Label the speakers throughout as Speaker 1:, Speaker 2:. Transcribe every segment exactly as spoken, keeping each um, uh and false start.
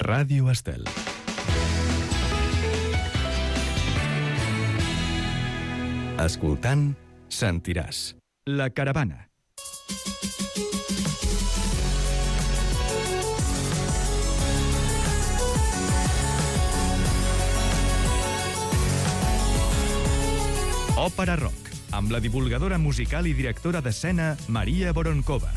Speaker 1: Ràdio Estel. Escoltant, sentiràs. La Caravana. Òpera Rock, amb la divulgadora musical i directora d'escena Maria Voronkova.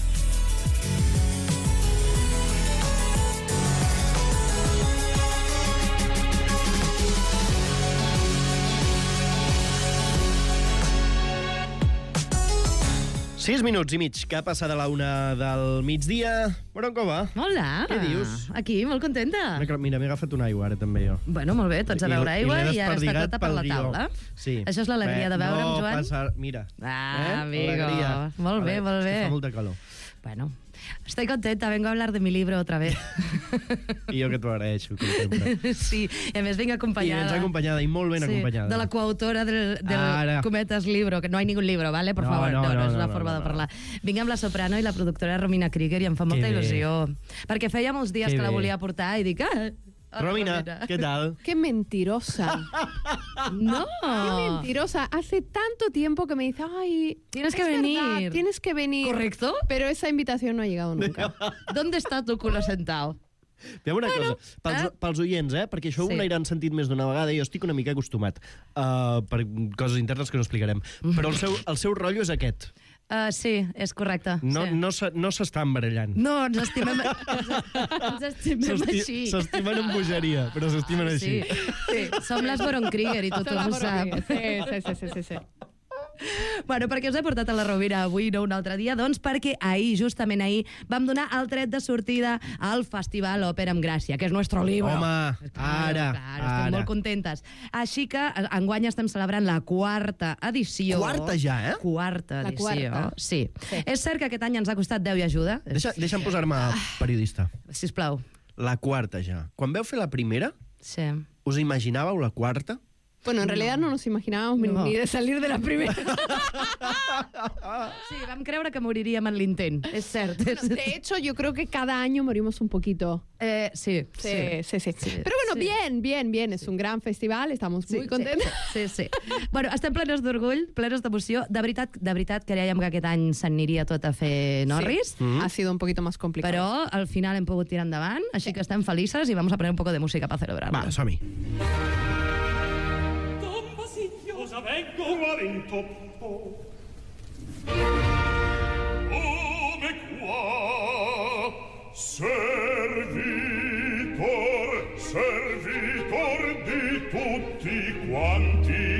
Speaker 2: Sis minuts i mig, que ha passat a la una del migdia. Voronkova.
Speaker 3: Hola.
Speaker 2: Què dius?
Speaker 3: Aquí, molt contenta.
Speaker 2: Mira, m'he agafat una aigua ara també jo.
Speaker 3: Bueno, molt bé, tots a beure aigua i, i ara està tota per la taula.
Speaker 2: Sí.
Speaker 3: Això és l'alegria de veure'm,
Speaker 2: no
Speaker 3: Joan?
Speaker 2: Passa... Mira.
Speaker 3: Ah,
Speaker 2: eh?
Speaker 3: amigo.
Speaker 2: Alegria.
Speaker 3: Molt bé, molt bé.
Speaker 2: Fa molta calor.
Speaker 3: Bueno, estoy contenta, vengo a hablar de mi libro otra vez.
Speaker 2: I jo que t'ho agraeixo, com sempre.
Speaker 3: Sí, i a més vinc acompanyada.
Speaker 2: I ens acompanyada, i molt ben
Speaker 3: sí,
Speaker 2: acompanyada.
Speaker 3: De la coautora del, del
Speaker 2: Ara.
Speaker 3: Cometas libro, que no hay ningún libro, ¿vale? Por
Speaker 2: No,
Speaker 3: favor,
Speaker 2: no,
Speaker 3: no, no,
Speaker 2: no,
Speaker 3: és
Speaker 2: no,
Speaker 3: una
Speaker 2: no,
Speaker 3: forma
Speaker 2: no,
Speaker 3: de
Speaker 2: no.
Speaker 3: parlar. Vinc amb la soprano i la productora Romina Krieger i em fa molta
Speaker 2: Que bé.
Speaker 3: il·lusió. Perquè feia molts dies
Speaker 2: Que
Speaker 3: que la
Speaker 2: bé.
Speaker 3: volia portar i dic... Ah,
Speaker 2: Romina, ¿qué tal?
Speaker 4: ¡Qué mentirosa!
Speaker 3: No.
Speaker 4: ¡Qué mentirosa! Hace tanto tiempo que me dice, ay,
Speaker 3: Tienes que
Speaker 4: es
Speaker 3: venir.
Speaker 4: verdad, tienes que venir.
Speaker 3: ¿Correcto?
Speaker 4: Pero esa invitación no ha llegado nunca.
Speaker 3: ¿Dónde está tu culo sentado?
Speaker 2: Fem una cosa, pels,
Speaker 3: eh?
Speaker 2: pels oients, eh? perquè això
Speaker 3: Sí.
Speaker 2: ho n'hauran sentit més d'una vegada i jo estic una mica acostumat uh, per coses internes que no explicarem. Però el seu, el seu rotllo és aquest.
Speaker 3: Uh, sí, és correcte.
Speaker 2: No,
Speaker 3: sí.
Speaker 2: no, se- no s'estan barallant.
Speaker 3: No, ens estimem, ens estimem
Speaker 2: S'esti-
Speaker 3: així.
Speaker 2: S'estimen amb bogeria, però s'estimen així.
Speaker 3: Sí, sí. Som les Boron Krieger i tothom ho sap.
Speaker 4: Sí, sí, sí, sí, sí, sí.
Speaker 3: Bueno, perquè us he portat a la Rovira avui, no un altre dia? Doncs perquè ahir, justament ahir, vam donar el tret de sortida al Festival Òpera amb Gràcia, que és nostre libro.
Speaker 2: Home,
Speaker 3: Claro,
Speaker 2: ara,
Speaker 3: claro, estem
Speaker 2: ara.
Speaker 3: molt contentes. Així que enguany estem celebrant la quarta edició.
Speaker 2: Quarta ja, eh?
Speaker 3: Quarta
Speaker 4: La
Speaker 3: edició,
Speaker 4: quarta.
Speaker 3: sí.
Speaker 4: Sí.
Speaker 3: És cert que aquest any ens ha costat Déu i ajuda.
Speaker 2: Deixa, deixa'm posar-me periodista.
Speaker 3: Sisplau.
Speaker 2: La quarta ja. Quan veu fer la primera,
Speaker 3: Sí.
Speaker 2: us imaginàveu la quarta?
Speaker 4: Bueno, en realidad no nos imaginábamos
Speaker 3: No.
Speaker 4: ni de salir de la primera.
Speaker 3: Sí, vam creure que moriríem en l'intent, és cert.
Speaker 4: De hecho, yo creo que cada año morimos un poquito.
Speaker 3: Eh, sí,
Speaker 4: Sí, sí, sí.
Speaker 3: Sí.
Speaker 4: Pero bueno,
Speaker 3: Sí.
Speaker 4: bien, bien, bien. Es un gran festival, estamos muy contentos.
Speaker 3: Sí, sí. sí. Bueno, estem plenes d'orgull, plenes d'emoció. De veritat, de veritat creiem que aquest any s'aniria tot a fer Norris,
Speaker 4: Sí. Ha sido un poquito más complicado.
Speaker 3: però al final hem pogut tirar endavant, així que estem felices i vamos a poner un poco de música para celebrarlo.
Speaker 2: Va, som-hi.
Speaker 5: Cosa vengo? Qua vento. Come qua servitor, servitor di tutti quanti.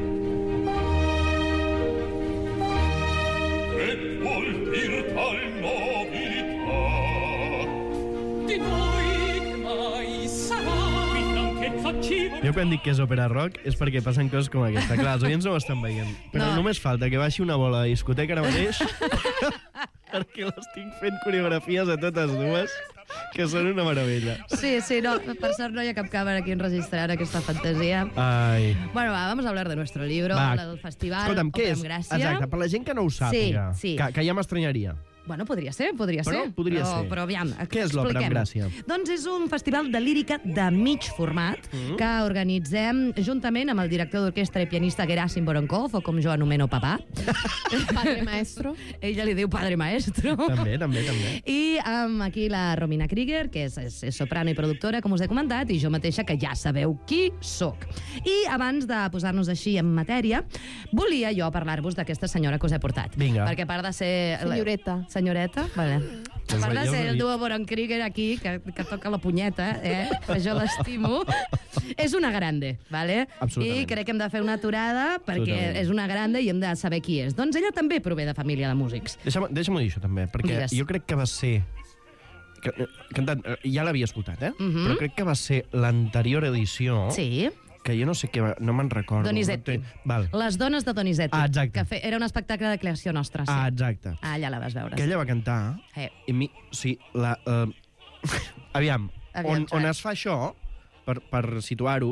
Speaker 5: E vuol dir tal novità di noi che mai sarà qui franchezza ci
Speaker 2: Jo quan dic que és òpera rock és perquè passen coses com aquesta. Clar, els oients no ho estan veient. Però
Speaker 3: No.
Speaker 2: només falta que baixi una bola de discoteca ara mateix perquè l'estic fent coreografies a totes dues que són una meravella.
Speaker 3: Sí, sí, no, per sort no hi ha cap càmera aquí enregistrant aquesta fantasia.
Speaker 2: Ai.
Speaker 3: Bueno, va, vamos a hablar de nuestro libro,
Speaker 2: Va.
Speaker 3: del festival
Speaker 2: Escolta'm, què
Speaker 3: Òpera
Speaker 2: és?
Speaker 3: amb Gràcia.
Speaker 2: Exacte, per la gent que no ho sàpiga,
Speaker 3: Sí, sí.
Speaker 2: Que, que ja m'estranyaria.
Speaker 3: Bueno, podria ser, podria
Speaker 2: Però
Speaker 3: ser.
Speaker 2: podria
Speaker 3: però,
Speaker 2: ser.
Speaker 3: Però aviam,
Speaker 2: Què és l'Òpera amb
Speaker 3: expliquem.
Speaker 2: Gràcia?
Speaker 3: Doncs és un festival de lírica de mig format
Speaker 2: Mm.
Speaker 3: que organitzem juntament amb el director d'orquestra i pianista Gerasim Voronkov, o com jo anomeno papà.
Speaker 4: Padre maestro.
Speaker 3: Ella li diu padre maestro.
Speaker 2: També, també, també.
Speaker 3: I amb aquí la Romina Krieger, que és, és, és soprano i productora, com us he comentat, i jo mateixa, que ja sabeu qui sóc. I abans de posar-nos així en matèria, volia jo parlar-vos d'aquesta senyora que us he portat.
Speaker 2: Vinga.
Speaker 3: Perquè a part de ser...
Speaker 4: Senyoreta.
Speaker 3: Senyoreta? Vale. A part de
Speaker 2: Ja us
Speaker 3: ser
Speaker 2: he
Speaker 3: el
Speaker 2: dit.
Speaker 3: duo Boron Krieger aquí, que, que toca la punyeta, eh? que jo l'estimo, és una grande, vale?
Speaker 2: Absolutament.
Speaker 3: I crec que hem de fer una aturada perquè
Speaker 2: Absolutament.
Speaker 3: és una grande i hem de saber qui és. Doncs ella també prové de família de músics.
Speaker 2: Deixa'm, deixa'm dir això també, perquè
Speaker 3: Digues.
Speaker 2: jo crec que va ser... Que, eh, cantant, eh, ja l'havia escoltat, eh?
Speaker 3: Mhm.
Speaker 2: Però crec que va ser l'anterior edició,
Speaker 3: Sí.
Speaker 2: que jo no sé què va... No me'n recordo.
Speaker 3: Donizetti.
Speaker 2: No té- Val.
Speaker 3: Les dones de Donizetti.
Speaker 2: Ah, exacte.
Speaker 3: Que fe... Era un espectacle de creació nostra, sí.
Speaker 2: Ah, exacte.
Speaker 3: Ah, allà la vas veure.
Speaker 2: Que ella va cantar...
Speaker 3: Eh.
Speaker 2: I mi, sí, la... Uh, aviam,
Speaker 3: Aviam,
Speaker 2: on, on
Speaker 3: Joan.
Speaker 2: es fa això, per, per situar-ho,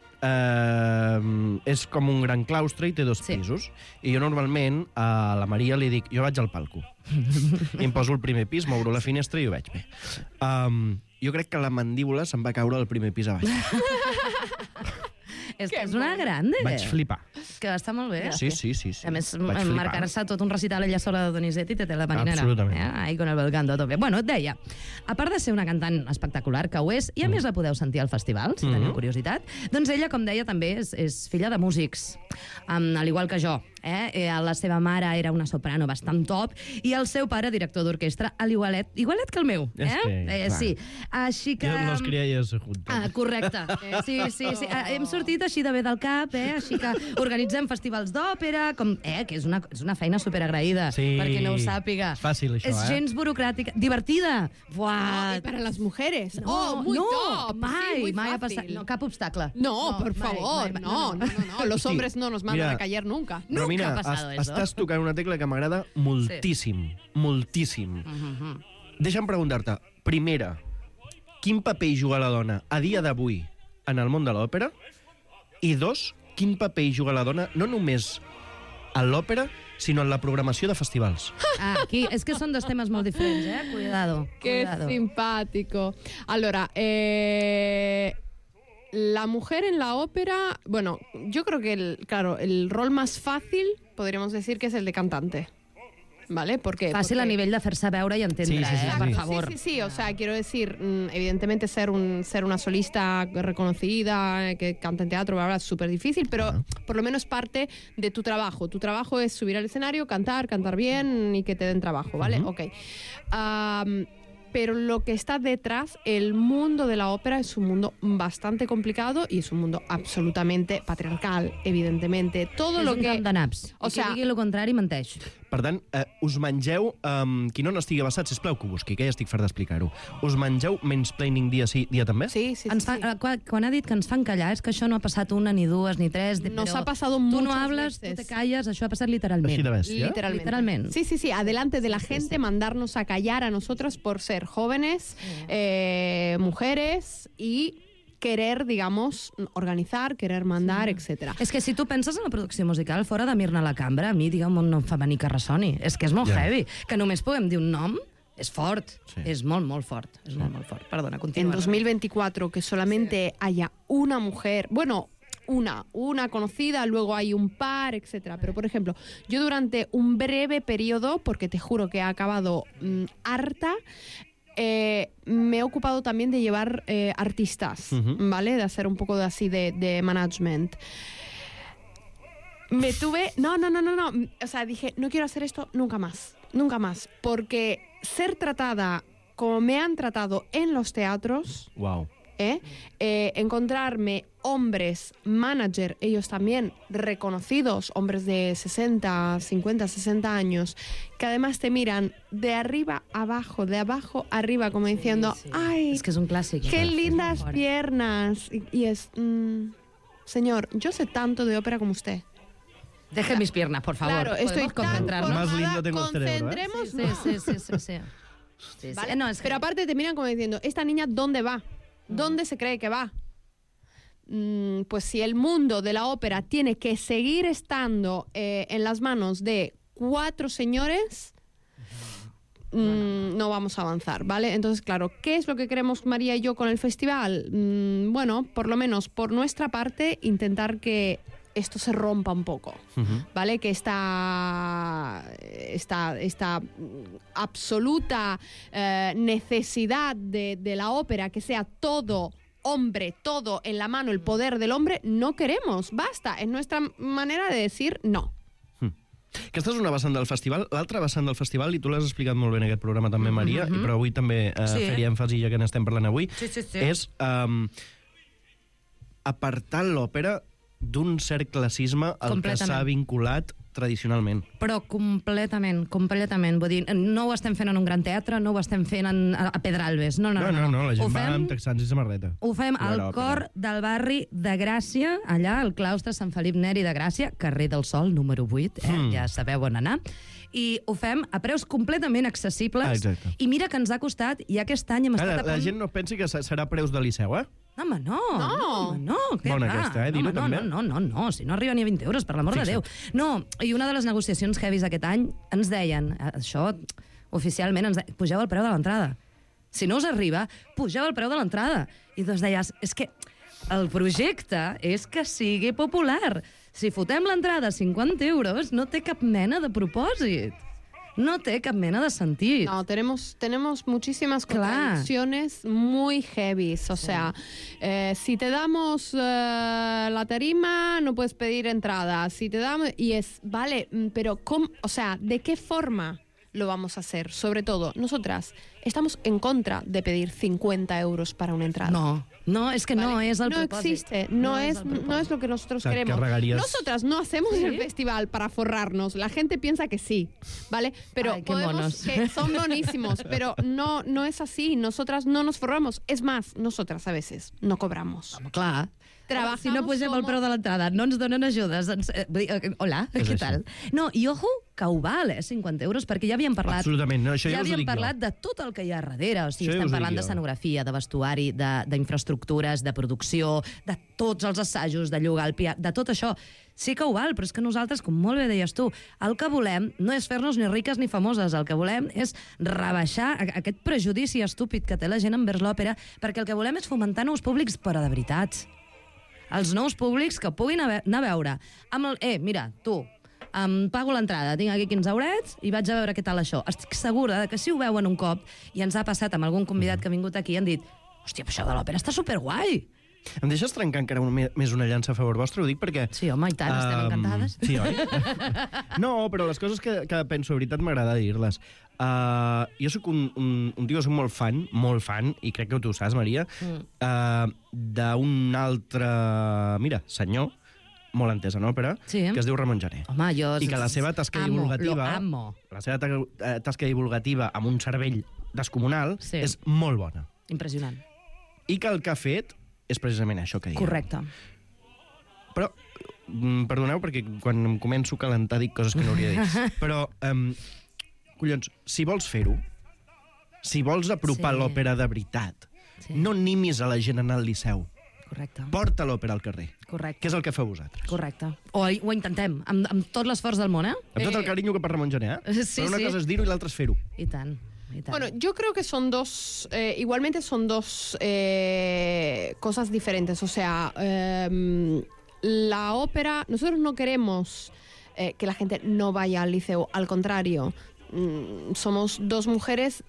Speaker 2: eh, és com un gran claustre i té dos
Speaker 3: Sí.
Speaker 2: pisos. I jo normalment a la Maria li dic, jo vaig al palco. I em poso al primer pis, m'obro la finestra i ho veig bé. Um, jo crec que la mandíbula se'm va caure al primer pis a baix.
Speaker 3: És que és una grande.
Speaker 2: Vaig flipar.
Speaker 3: Que està molt bé.
Speaker 2: Sí, sí, sí. sí.
Speaker 3: A més,
Speaker 2: Vaig flipar.
Speaker 3: marcar-se tot un recital ella sola de Donizetti te té la marinera.
Speaker 2: Absolutament.
Speaker 3: Eh? Ahí con el volcán a tope. Bueno, et deia, a part de ser una cantant espectacular, que ho és, i a més la podeu sentir al festival, si teniu curiositat, doncs ella, com deia, també és, és filla de músics, um, al igual que jo. Eh? Eh, la seva mare era una soprano bastant top i el seu pare, director d'orquestra, a l'igualet, igualet que el meu. Eh?
Speaker 2: És que,
Speaker 3: eh,
Speaker 2: clar.
Speaker 3: sí. Així que...
Speaker 2: Jo nos crialles juntos.
Speaker 3: Ah, correcte. Eh, sí, sí, sí. Eh, hem sortit així de bé del cap, eh? Així que organitzem festivals d'òpera, com, eh? que és una, és una feina superagraïda,
Speaker 2: Sí.
Speaker 3: perquè no ho sàpiga.
Speaker 2: És fàcil, això,
Speaker 3: és
Speaker 2: eh?
Speaker 3: gens burocràtica. Divertida. Buah.
Speaker 4: No, y para las mujeres.
Speaker 3: No,
Speaker 4: oh, muy
Speaker 3: no,
Speaker 4: top.
Speaker 3: mai,
Speaker 4: Sí, muy
Speaker 3: mai ha
Speaker 4: fácil.
Speaker 3: passat. No, cap obstacle.
Speaker 4: No, por
Speaker 3: mai,
Speaker 4: favor,
Speaker 3: mai,
Speaker 4: no, no, no, no. Los
Speaker 2: Hosti,
Speaker 4: hombres no nos mandan
Speaker 2: mira,
Speaker 4: a callar nunca.
Speaker 3: Nunca
Speaker 2: Romina,
Speaker 3: ha pasado
Speaker 2: has-
Speaker 3: eso.
Speaker 2: estàs tocant una tecla que m'agrada moltíssim, moltíssim.
Speaker 3: Mhm.
Speaker 2: Deixa'm preguntar-te, primera, quin paper hi juga la dona a dia d'avui en el món de l'òpera? I dos, quin paper hi juga la dona no només a l'òpera, sinó en la programació de festivals?
Speaker 3: Ah, aquí, és que són dos temes molt diferents, eh? Cuidado,
Speaker 4: Qué
Speaker 3: cuidado.
Speaker 4: simpático. Allora, eh, la mujer en la ópera, bueno, yo creo que, el, claro, el rol más fácil, podríamos decir que es el de cantante. ¿Vale? Porque,
Speaker 3: Fàcil
Speaker 4: porque...
Speaker 3: a nivell de fer-se veure i entendre,
Speaker 2: Sí, sí, sí,
Speaker 3: eh?
Speaker 2: sí.
Speaker 3: Per
Speaker 2: Sí,
Speaker 3: favor.
Speaker 4: Sí, sí, sí, o sea, quiero decir, mm, evidentemente ser un ser una solista reconocida, eh, que canta en teatro, bla, bla, es súper difícil, pero
Speaker 2: Ajá.
Speaker 4: por lo menos parte de tu trabajo. Tu trabajo es subir al escenario, cantar, cantar bien y que te den trabajo, ¿vale?
Speaker 2: Ujú.
Speaker 4: Ok. Am, pero lo que está detrás, el mundo de la ópera es un mundo bastante complicado y es un mundo absolutamente patriarcal, evidentemente. Todo
Speaker 3: És
Speaker 4: lo
Speaker 3: un
Speaker 4: que...
Speaker 3: camp de naps.
Speaker 4: O
Speaker 3: I
Speaker 4: sea-
Speaker 3: qui digui el contrari menteix.
Speaker 2: Per tant, eh, us mengeu... Um, qui no n'estigui avasat, sisplau, que ho busqui, que ja estic fart d'explicar-ho. Us mengeu mansplaining dia sí, dia també?
Speaker 4: Sí, sí, sí.
Speaker 3: Ens fa,
Speaker 4: sí.
Speaker 3: eh, quan, quan ha dit que ens fan callar és que això no ha passat una, ni dues, ni tres...
Speaker 4: Nos
Speaker 3: però
Speaker 4: ha pasado
Speaker 3: Tu no
Speaker 4: muchas
Speaker 3: hables,
Speaker 4: veces.
Speaker 3: tu te calles, això ha passat literalment.
Speaker 2: Així de bèstia?
Speaker 4: Literalmente.
Speaker 3: Literalmente.
Speaker 4: Sí, sí, sí, adelante de la gente, mandarnos a callar a nosotras por ser jóvenes, eh, mujeres y querer, digamos, organizar, querer mandar, etcétera.
Speaker 3: És que si tu penses en la producció musical, fora de Mirna la Cambra, a mi, digue'm, un nom femení que ressoni. És que és molt
Speaker 2: Ja.
Speaker 3: heavy. Que només puguem dir un nom és fort.
Speaker 2: Sí.
Speaker 3: És molt, molt fort. És molt, molt fort. Perdona,
Speaker 4: En
Speaker 3: continua.
Speaker 4: dos mil veinticuatro que solamente haya una mujer, bueno, una, una conocida, luego hay un par, etcétera. Pero, por ejemplo, yo durante un breve periodo, porque te juro que he acabado mm, harta, eh, me he ocupado también de llevar eh, artistas,
Speaker 2: Ujú.
Speaker 4: ¿vale? De hacer un poco de así de, de management. Me tuve... No, no, no, no, no. O sea, dije, no quiero hacer esto nunca más. Nunca más. Porque ser tratada como me han tratado en los teatros...
Speaker 2: Uau.
Speaker 4: ¿eh? Eh, encontrarme hombres manager, ellos también reconocidos, hombres de sesenta, cincuenta, sesenta años, que además te miran de arriba abajo, de abajo arriba, como diciendo, ¡ay,
Speaker 3: És que és un clàssic.
Speaker 4: qué
Speaker 3: És
Speaker 4: lindas
Speaker 3: molt fort.
Speaker 4: piernas! Y, y es, mm, señor, yo sé tanto de ópera como usted.
Speaker 3: Deje mis piernas, por favor.
Speaker 4: Claro, estoy
Speaker 3: Podemos
Speaker 4: tan
Speaker 3: concentrarnos.
Speaker 2: Más
Speaker 4: formada,
Speaker 2: lindo tengo el cerebro, ¿eh?
Speaker 3: Sí,
Speaker 4: concentremos.
Speaker 3: sí, sí, sí, sí, sí. Sí, sí.
Speaker 4: ¿Vale?
Speaker 3: Eh, No, és que...
Speaker 4: Pero aparte te miran como diciendo, ¿esta niña dónde va? ¿Dónde se cree que va? Mm, pues si el mundo de la ópera tiene que seguir estando eh, en las manos de cuatro señores, mm, no vamos a avanzar, ¿vale? Entonces, claro, ¿qué es lo que queremos María y yo con el festival? Mm, bueno, por lo menos por nuestra parte, intentar que esto se rompa un poco.
Speaker 2: Uh-huh.
Speaker 4: ¿Vale? Que esta, esta, esta absoluta eh, necesidad de, de la ópera, que sea todo hombre, todo en la mano, el poder del hombre, no queremos. Basta. Es nuestra manera de decir no.
Speaker 2: Aquesta és una vessant del festival. L'altra vessant del festival, i tu l'has explicat molt bé en aquest programa també, Maria, mm-hmm. però avui també eh,
Speaker 3: Sí.
Speaker 2: fer-hi èmfasi, ja que n'estem parlant avui,
Speaker 3: Sí, sí, sí.
Speaker 2: és um, apartar l'òpera d'un cert classisme al que
Speaker 3: Completament.
Speaker 2: s'ha vinculat tradicionalment.
Speaker 3: Però completament, completament. Vull dir, no ho estem fent en un gran teatre, no ho estem fent en, a Pedralbes. No, no,
Speaker 2: No, no, no, la gent
Speaker 3: Ho
Speaker 2: va
Speaker 3: fem,
Speaker 2: amb texans i samarreta.
Speaker 3: ho fem
Speaker 2: No
Speaker 3: al
Speaker 2: era òpera.
Speaker 3: cor del barri de Gràcia, allà al claustre Sant Felip Neri de Gràcia, carrer del Sol, número vuit, eh?
Speaker 2: Mm.
Speaker 3: Ja sabeu on anar. I ho fem a preus completament accessibles.
Speaker 2: Ah, exacte.
Speaker 3: I mira que ens ha costat, i aquest any hem
Speaker 2: Ara,
Speaker 3: estat a
Speaker 2: la
Speaker 3: punt...
Speaker 2: gent no pensi que se- serà preus de liceu, eh?
Speaker 3: No, home, no.
Speaker 4: No.
Speaker 3: Home, no. Què
Speaker 2: Bona
Speaker 3: va?
Speaker 2: aquesta, eh?
Speaker 3: No,
Speaker 2: Dir-ho
Speaker 3: home, no,
Speaker 2: també.
Speaker 3: no, no, no, no, si no arriba ni a vint euros, per l'amor de Déu.
Speaker 2: Fixa't.
Speaker 3: No, i una de les negociacions heavies aquest any ens deien, això, oficialment, ens deien, pugeu el preu de l'entrada. Si no us arriba, pugeu el preu de l'entrada. I tu es deies, és que el projecte és que sigui popular. Si fotem l'entrada a cinquanta euros, no té cap mena de propòsit. No té cap mena de sentit.
Speaker 4: No, tenemos, tenemos muchísimas
Speaker 3: Claro.
Speaker 4: contradicciones muy heavies. O sea, eh, si te damos eh, la tarima, no puedes pedir entrada. Si te damos... Y es, vale, pero ¿cómo? O sea, ¿de qué forma lo vamos a hacer? Sobre todo, nosotras estamos en contra de pedir cincuenta euros para una entrada.
Speaker 3: No, no, és que no
Speaker 4: ¿vale?
Speaker 3: és el
Speaker 4: no
Speaker 3: propòsit.
Speaker 4: existe, no, es,
Speaker 3: el propòsit.
Speaker 4: no es lo que nosotros
Speaker 2: O sea,
Speaker 4: queremos.
Speaker 2: carregarías-
Speaker 4: Nosotras no hacemos
Speaker 3: ¿Sí?
Speaker 4: el festival para forrarnos. La gente piensa que sí, ¿vale? Pero
Speaker 3: Ay, qué
Speaker 4: podemos,
Speaker 3: monos.
Speaker 4: que son monísimos, pero no, no es así. Nosotras no nos forramos. Es más, nosotras a veces no cobramos.
Speaker 3: Home, clar.
Speaker 4: Trabajamos
Speaker 3: Si no pugem el
Speaker 4: como-
Speaker 3: preu de l'entrada, no ens donen ajudes. Ens, eh, vull dir, eh, hola,
Speaker 2: És
Speaker 3: què
Speaker 2: així.
Speaker 3: tal? No, i ojo, que ho val, eh, cinquanta euros, perquè ja havíem parlat...
Speaker 2: Absolutament, no, això ja us ho
Speaker 3: havíem
Speaker 2: dic jo.
Speaker 3: parlat de tot el que hi ha darrere. O sigui,
Speaker 2: Això ja
Speaker 3: estem
Speaker 2: us ho
Speaker 3: parlant
Speaker 2: dic
Speaker 3: de
Speaker 2: jo.
Speaker 3: escenografia, de vestuari, de- d'infraestructures, de, de producció, de tots els assajos, de llogar el pià, de tot això. Sí que ho val, però és que nosaltres, com molt bé deies tu, el que volem no és fer-nos ni riques ni famoses, el que volem és rebaixar a- aquest prejudici estúpid que té la gent envers l'òpera, perquè el que volem és fomentar nous públics, però de veritat. Els nous públics que puguin haver, anar a veure. Amb el, eh, mira, tu, em pago l'entrada, tinc aquí quinze eurets i vaig a veure què tal això. Estic segura de que si ho veuen un cop, i ens ha passat amb algun convidat que ha vingut aquí, han dit, hòstia, però això de l'òpera està superguai.
Speaker 2: Em deixes trencar encara un, més una llança a favor vostre? Ho dic perquè...
Speaker 3: Sí, home, i tant, estem
Speaker 2: Em,
Speaker 3: encantades.
Speaker 2: Sí, oi? No, però les coses que, que penso, de veritat, m'agrada dir-les. Uh, jo sóc un, un, un tio que soc molt fan, molt fan, i crec que tu ho saps, Maria, mm. uh, d'un altre, mira, senyor, molt entès en òpera,
Speaker 3: Sí.
Speaker 2: que es diu Ramon Jané.
Speaker 3: Home, jo...
Speaker 2: I que la seva tasca
Speaker 3: amo,
Speaker 2: divulgativa...
Speaker 3: Lo amo.
Speaker 2: La seva ta- eh, tasca divulgativa amb un cervell descomunal
Speaker 3: Sí.
Speaker 2: és molt bona.
Speaker 3: Impressionant.
Speaker 2: I que el que ha fet és precisament això que diem.
Speaker 3: Correcte.
Speaker 2: Però, mm, perdoneu, perquè quan em començo a calentar dic coses que no hauria de dir. Però, um, collons, si vols fer-ho, si vols apropar
Speaker 3: Sí.
Speaker 2: l'òpera de veritat,
Speaker 3: Sí.
Speaker 2: no animis a la gent a anar al Liceu.
Speaker 3: Correcte.
Speaker 2: Porta l'òpera al carrer,
Speaker 3: Correcte.
Speaker 2: que és el que feu vosaltres.
Speaker 3: Correcte. O ho intentem, amb, amb tot l'esforç del món, eh?
Speaker 2: Amb tot el carinyo que per Ramon Gené, eh?
Speaker 3: Sí,
Speaker 2: Però una
Speaker 3: sí.
Speaker 2: cosa és dir-ho i l'altra és fer-ho.
Speaker 3: I tant, i tant.
Speaker 4: Bueno, yo creo que son dos, eh, igualmente son dos eh, cosas diferentes. O sea, eh, la ópera, nosotros no queremos eh, que la gente no vaya al liceo, al contrario, mm, somos dos mujeres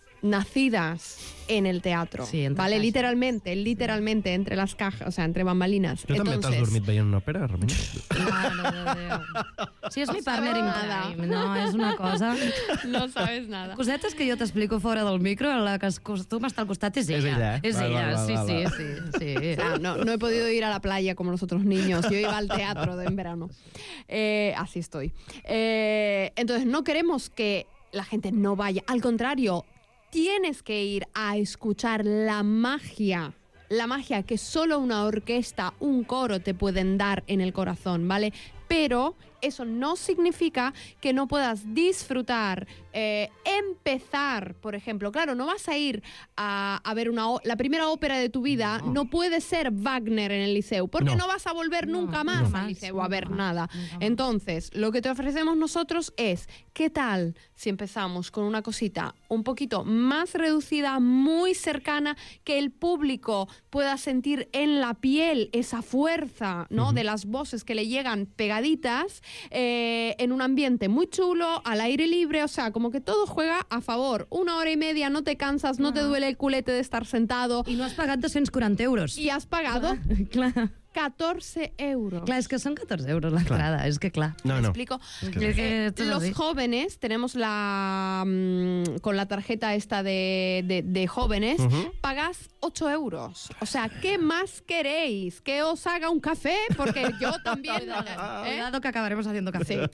Speaker 4: nacidas en el teatro,
Speaker 3: Sí, entre
Speaker 4: ¿vale?
Speaker 3: cajas.
Speaker 4: Literalmente, literalmente, entre las cajas, o sea, entre bambalinas.
Speaker 2: Tu també t'has
Speaker 4: Entonces,
Speaker 2: dormit veient una òpera, Ramon?
Speaker 3: Mare de Déu. Sí, és mi partner in
Speaker 4: nada.
Speaker 3: crime. No, és una cosa...
Speaker 4: no sabes nada.
Speaker 3: Cosetes que jo t'explico fora del micro, la que es costuma estar al costat és ella.
Speaker 2: És ella, eh?
Speaker 3: És
Speaker 2: Va,
Speaker 3: ella,
Speaker 2: va, va,
Speaker 3: sí,
Speaker 2: va,
Speaker 3: sí,
Speaker 2: va.
Speaker 3: sí, sí.
Speaker 4: Ah, no, no he podido ir a la playa como los otros niños. Yo iba al teatro de- en verano. Eh, así estoy. Eh, entonces, no queremos que la gente no vaya. Al contrario, tienes que ir a escuchar la magia. La magia que solo una orquesta, un coro te pueden dar en el corazón, ¿vale? Pero eso no significa que no puedas disfrutar, eh, empezar, por ejemplo. Claro, no vas a ir a, a ver una, ó- la primera ópera de tu vida, no,
Speaker 3: No.
Speaker 4: puede ser Wagner en el liceo, porque
Speaker 2: No.
Speaker 4: no, vas a volver
Speaker 3: No,
Speaker 4: nunca
Speaker 3: no
Speaker 4: más
Speaker 3: más,
Speaker 4: al liceo a ver
Speaker 3: nunca más,
Speaker 4: nada.
Speaker 3: nunca más.
Speaker 4: Entonces, lo que te ofrecemos nosotros es, ¿qué tal si empezamos con una cosita un poquito más reducida, muy cercana, que el público pueda sentir en la piel esa fuerza, ¿no? De las voces que le llegan pegaditas, eh, en un ambiente muy chulo, al aire libre, o sea, como que todo juega a favor. Una hora y media, no te cansas, no te duele el culete de estar sentado
Speaker 3: I no has pagat dos-cents quaranta euros.
Speaker 4: y has pagado
Speaker 3: Clar,
Speaker 4: catorce euros.
Speaker 3: clar, és que són catorze euros l'entrada, és que clar.
Speaker 2: No,
Speaker 4: ¿Me
Speaker 2: no.
Speaker 4: explico?
Speaker 3: És que esto es
Speaker 4: Los
Speaker 3: así.
Speaker 4: jóvenes, tenemos la mm, con la tarjeta esta de, de, de jóvenes,
Speaker 2: Ujú.
Speaker 4: pagas ocho euros. O sea, ¿qué más queréis? ¿Que os haga un café? Porque yo también... ¿eh?
Speaker 3: Cuidado que acabaremos haciendo café.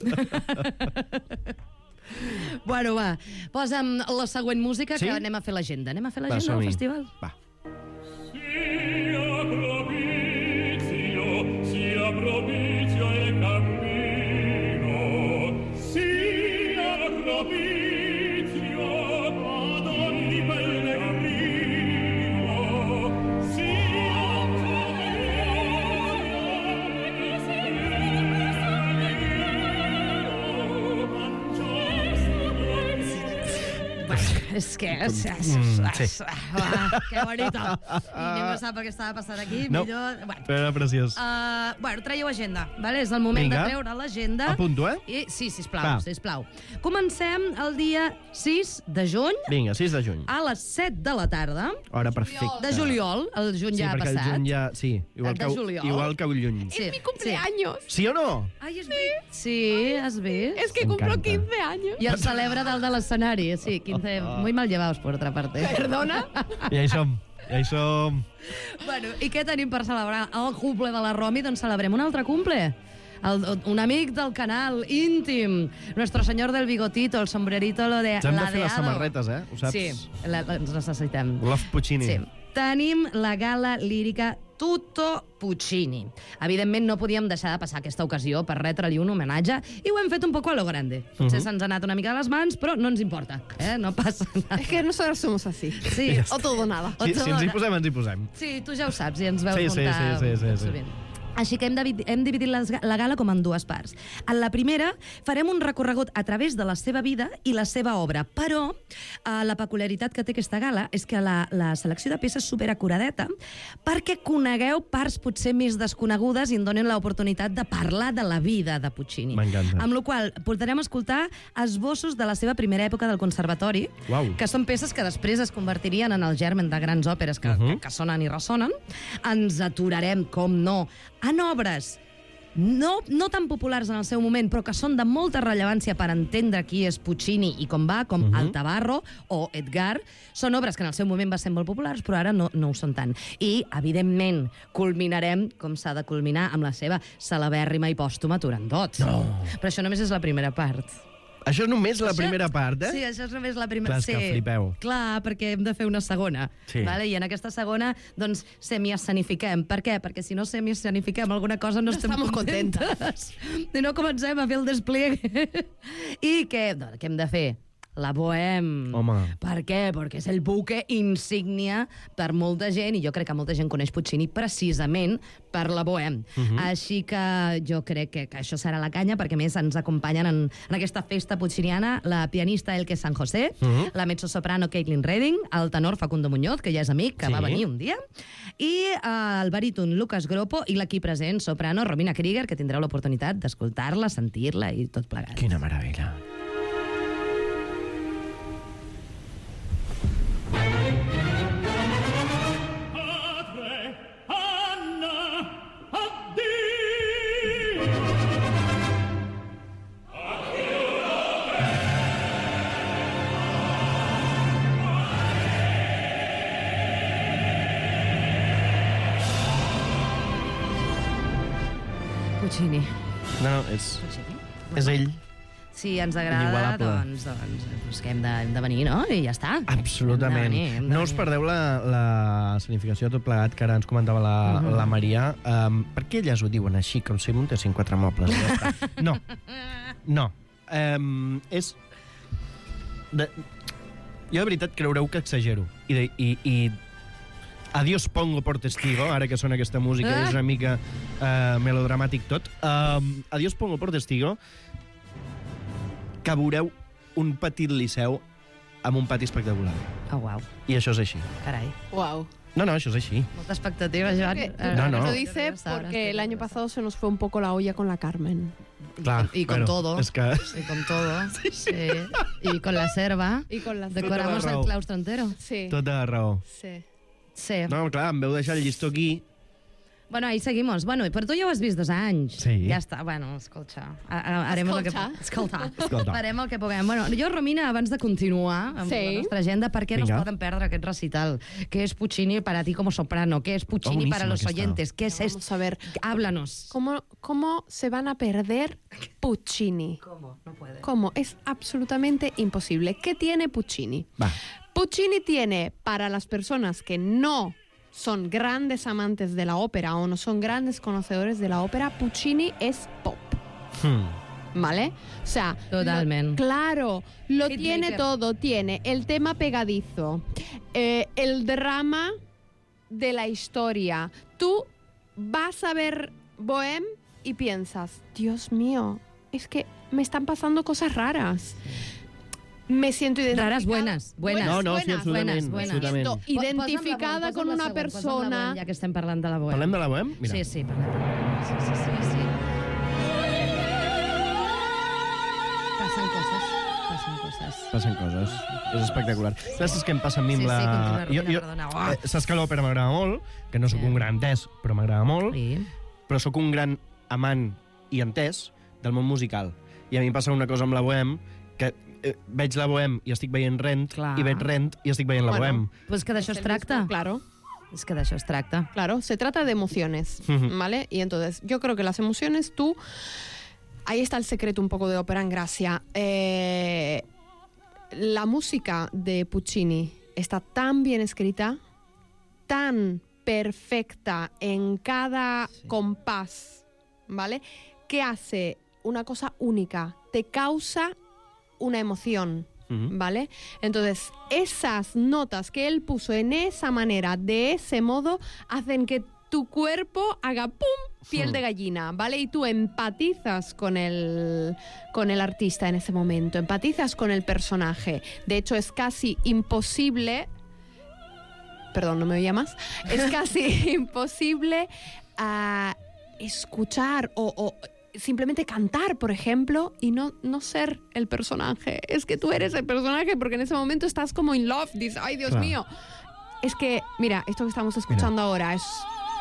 Speaker 3: Bueno, va, posa'm la següent música,
Speaker 2: Sí?
Speaker 3: que anem a fer l'agenda. Anem a fer
Speaker 2: Va,
Speaker 3: l'agenda del
Speaker 2: som-hi.
Speaker 3: festival?
Speaker 2: Va.
Speaker 5: Sia propizio, sia propizio il cammino, sia propizio ad ogni pellegrino, sia propizio
Speaker 3: Es que... Es, es,
Speaker 2: Mm,
Speaker 3: es,
Speaker 2: sí.
Speaker 3: ah, que bonito. I ningú sap el que estava passant aquí.
Speaker 2: No,
Speaker 3: Millor... Bueno.
Speaker 2: però era preciós.
Speaker 3: Uh, bueno, traieu agenda, vale? És el moment
Speaker 2: Vinga.
Speaker 3: de treure l'agenda.
Speaker 2: Apunto, eh?
Speaker 3: I, sí, sisplau,
Speaker 2: Va.
Speaker 3: sisplau. Comencem el dia sis de juny
Speaker 2: Vinga, sis de juny.
Speaker 3: a les set de la tarda
Speaker 2: Hora perfecta.
Speaker 3: de juliol. El juny
Speaker 2: Sí,
Speaker 3: ja ha
Speaker 2: perquè
Speaker 3: passat.
Speaker 2: el juny ja... Sí, igual
Speaker 3: De
Speaker 2: que,
Speaker 3: juliol.
Speaker 2: igual que el lluny.
Speaker 3: Sí,
Speaker 4: Es mi cumpleaños.
Speaker 2: Sí o no?
Speaker 3: Ai, és veritat. Sí, has vist?
Speaker 4: Es que
Speaker 2: M'encanta.
Speaker 4: cumplo quince años.
Speaker 3: I el celebra dalt de l'escenari. Sí, quince... Muy mal llevados, por otra parte.
Speaker 4: ¿Perdona?
Speaker 2: Ja hi som, ja hi som.
Speaker 3: Bueno, i què tenim per celebrar el cumple de la Romi? Doncs celebrem un altre cumple. El, un amic del canal, íntim, nuestro señor del bigotito, el sombrerito lo de
Speaker 2: Ens hem de fer les
Speaker 3: ladeado.
Speaker 2: samarretes, eh? Ho saps?
Speaker 3: Sí, la, la, ens necessitem.
Speaker 2: Love Puccini.
Speaker 3: Sí. Tenim la gala lírica Tutto Puccini. Evidentment, no podíem deixar de passar aquesta ocasió per retre-li un homenatge i ho hem fet un poco a lo grande. Potser uh -huh. se'ns ha anat una mica a les mans, però no ens importa. Eh? No passa nada.
Speaker 4: Es que nosotros somos así.
Speaker 3: Sí,
Speaker 4: O todo o nada.
Speaker 3: o
Speaker 2: Si,
Speaker 3: tot-
Speaker 2: si ens hi posem, ens hi posem.
Speaker 3: Sí, tu ja ho saps i ens veus
Speaker 2: Sí, sí,
Speaker 3: muntar
Speaker 2: sí, sí, sí,
Speaker 3: tot
Speaker 2: sí.
Speaker 3: sovint. Així que hem, dividit, hem dividit les, la gala com en dues parts. En la primera farem un recorregut a través de la seva vida i la seva obra, però eh, la peculiaritat que té aquesta gala és que la, la selecció de peces és superacuradeta perquè conegueu parts potser més desconegudes i en donen l'oportunitat de parlar de la vida de Puccini.
Speaker 2: M'encanta.
Speaker 3: Amb la qual cosa portarem a escoltar esbossos de la seva primera època del conservatori,
Speaker 2: Uau.
Speaker 3: que són peces que després es convertirien en el germen de grans òperes que, uh
Speaker 2: Mhm.
Speaker 3: -huh. que, que sonen i ressonen. Ens aturarem, com no, en obres no, no tan populars en el seu moment, però que són de molta rellevància per entendre qui és Puccini i com va, com uh
Speaker 2: Mhm.
Speaker 3: -huh. Altabarro o Edgar. Són obres que en el seu moment van ser molt populars, però ara no, no ho són tant. I, evidentment, culminarem, com s'ha de culminar, amb la seva celebèrrima i pòstuma Turandot.
Speaker 2: No.
Speaker 3: Però això només és la primera part.
Speaker 2: Això és només la
Speaker 3: Això-
Speaker 2: primera part, eh?
Speaker 3: Sí, això és només la primera.
Speaker 2: Clar, és que
Speaker 3: sí.
Speaker 2: flipeu.
Speaker 3: Clar, perquè hem de fer una segona.
Speaker 2: Sí.
Speaker 3: Vale? I en aquesta segona, doncs, semi-escenifiquem. Per què? Perquè si no semi-escenifiquem alguna cosa no,
Speaker 4: No
Speaker 3: estem
Speaker 4: estamos
Speaker 3: contentes. I no comencem a fer el despliegue. I què, doncs, què hem de fer? La Bohème.
Speaker 2: Home.
Speaker 3: Per què? Perquè és el buque insígnia per molta gent, i jo crec que molta gent coneix Puccini precisament per la Bohème. Uh -huh. Així que jo crec que, que això serà la canya, perquè a més ens acompanyen en, en aquesta festa pucciniana la pianista Elke San José, uh -huh. la mezzosoprano Caitlin Redding, el tenor Facundo Muñoz, que ja és amic, que
Speaker 2: Sí.
Speaker 3: va venir un dia, i uh, el baríton Lucas Groppo i l'equip present, soprano Romina Krieger, que tindreu l'oportunitat d'escoltar-la, sentir-la i tot plegat.
Speaker 2: Quina meravella.
Speaker 5: Padre, Anna, addio!
Speaker 3: Puccini.
Speaker 2: No, no, és,
Speaker 3: Puccini.
Speaker 2: és ell.
Speaker 3: Si ens agrada,
Speaker 2: Inigualable.
Speaker 3: doncs, doncs, doncs que hem de, hem de venir, no? I ja està.
Speaker 2: Absolutament.
Speaker 3: Hem de venir, hem de
Speaker 2: No us
Speaker 3: venir.
Speaker 2: perdeu la, la significació de tot plegat que ara ens comentava la, uh -huh. la Maria. Um, per què elles ho diuen així, com si muntessin quatre mobles? Ja està. No. No. Um, és... De... Jo, de veritat, creureu que exagero. I, de, i, i Adiós pongo por testigo, ara que sona aquesta música,
Speaker 3: Ah.
Speaker 2: és una mica uh, melodramàtic tot. Um, Adiós pongo por testigo que veureu un petit liceu amb un pati espectacular.
Speaker 3: Oh, uau,
Speaker 2: I això és així.
Speaker 3: carai.
Speaker 4: Wow.
Speaker 2: No, no, això és així.
Speaker 3: Molta expectativa, Joan.
Speaker 4: Que-
Speaker 3: Eh,
Speaker 2: No, no.
Speaker 4: Lo dice porque el año pasado se nos fue un poco la olla con la Carmen.
Speaker 2: Clar,
Speaker 3: Y con todo.
Speaker 2: És que...
Speaker 3: Y con todo. Sí. Y con la serva.
Speaker 4: Y con la
Speaker 3: Decoramos
Speaker 2: Tota la
Speaker 3: el
Speaker 2: raó.
Speaker 3: claustro entero.
Speaker 4: Sí.
Speaker 2: Tota la raó.
Speaker 4: Sí.
Speaker 3: Sí.
Speaker 2: No, clar, em veu deixar el llistó aquí.
Speaker 3: Bueno, ahí seguimos. Bueno, però tu ja ho has vist dos anys.
Speaker 2: Sí.
Speaker 3: Ja està. Bueno, escolta. A- a- Harem el que...
Speaker 4: Escolta.
Speaker 3: Escolta.
Speaker 2: Escolta.
Speaker 3: Farem el que puguem. Bueno, jo, Romina, abans de continuar amb
Speaker 4: Sí.
Speaker 3: la nostra agenda, per què no
Speaker 2: Vinga.
Speaker 3: es poden perdre aquest recital? Què és Puccini para ti como soprano? ¿Qué es Puccini
Speaker 2: Oh,
Speaker 3: para los
Speaker 2: boníssima aquesta.
Speaker 3: oyentes? ¿Qué es esto?
Speaker 4: Vamos a ver.
Speaker 3: Háblanos.
Speaker 4: ¿Cómo, ¿Cómo se van a perder Puccini?
Speaker 3: ¿Cómo? No puede.
Speaker 4: ¿Cómo? Es absolutamente imposible. ¿Qué tiene Puccini?
Speaker 2: Va.
Speaker 4: Puccini tiene, para las personas que no son grandes amantes de la ópera o no son grandes conocedores de la ópera, Puccini es pop.
Speaker 2: Hmm.
Speaker 4: ¿Vale? O sea,
Speaker 3: Totalmente.
Speaker 4: lo- claro, lo
Speaker 3: Hitmaker.
Speaker 4: tiene todo. Tiene el tema pegadizo, eh, el drama de la historia. Tú vas a ver Bohème y piensas, Dios mío, es que me están pasando cosas raras. me siento identificada.
Speaker 3: Raras buenas, buenas.
Speaker 2: No, no, sí, absolutament.
Speaker 3: buenas,
Speaker 2: absolutament.
Speaker 3: buenas.
Speaker 4: Identificada
Speaker 3: Posa'm la Bohem,
Speaker 4: con
Speaker 3: posa'm
Speaker 4: una
Speaker 3: la següent, posa'm la
Speaker 4: persona.
Speaker 3: Bohem, ja que estem parlant de la Bohem.
Speaker 2: Parlem de la Bohem? Mira.
Speaker 3: Sí, sí, parlem de la Bohem. Sí, sí, sí, sí. Passen coses, passen coses.
Speaker 2: Passen coses. És espectacular. Saps què em passa a mi amb
Speaker 3: Sí,
Speaker 2: la...
Speaker 3: sí, continua,
Speaker 2: jo,
Speaker 3: Romina,
Speaker 2: jo,
Speaker 3: perdona. Oh.
Speaker 2: eh, saps que l'òpera m'agrada molt, que no sóc
Speaker 3: Sí.
Speaker 2: un gran entès, però m'agrada molt,
Speaker 3: Sí.
Speaker 2: però sóc un gran amant i entès del món musical. I a mi em passa una cosa amb la Bohem, que eh, veig la Bohem i estic veient Rent,
Speaker 3: Clar.
Speaker 2: i veig Rent i estic veient la
Speaker 4: Bueno.
Speaker 2: Bohem.
Speaker 3: Pues que d'això es tracta.
Speaker 4: Claro.
Speaker 3: És que d'això es tracta.
Speaker 4: Claro, se trata de emociones,
Speaker 2: Ujú.
Speaker 4: ¿vale? Y entonces, yo creo que las emociones, tú... Ahí está el secreto un poco de ópera en gracia. Eh, la música de Puccini está tan bien escrita, tan perfecta en cada
Speaker 2: Sí.
Speaker 4: compás, ¿vale? Que hace una cosa única, te causa una emoción.
Speaker 2: Mhm.
Speaker 4: ¿Vale? Entonces, esas notas que él puso en esa manera, de ese modo, hacen que tu cuerpo haga ¡pum! Piel de gallina, ¿vale? Y tú empatizas con el, con el artista en ese momento, empatizas con el personaje. De hecho, es casi imposible... Perdón, no me oía más. Es casi imposible ah, escuchar o... o simplemente cantar, por ejemplo, y no, no ser el personaje. Es que tú eres el personaje porque en ese momento estás como in love. Dices, ay, Dios
Speaker 2: Claro.
Speaker 4: mío. Es que, mira, esto que estamos escuchando ahora es...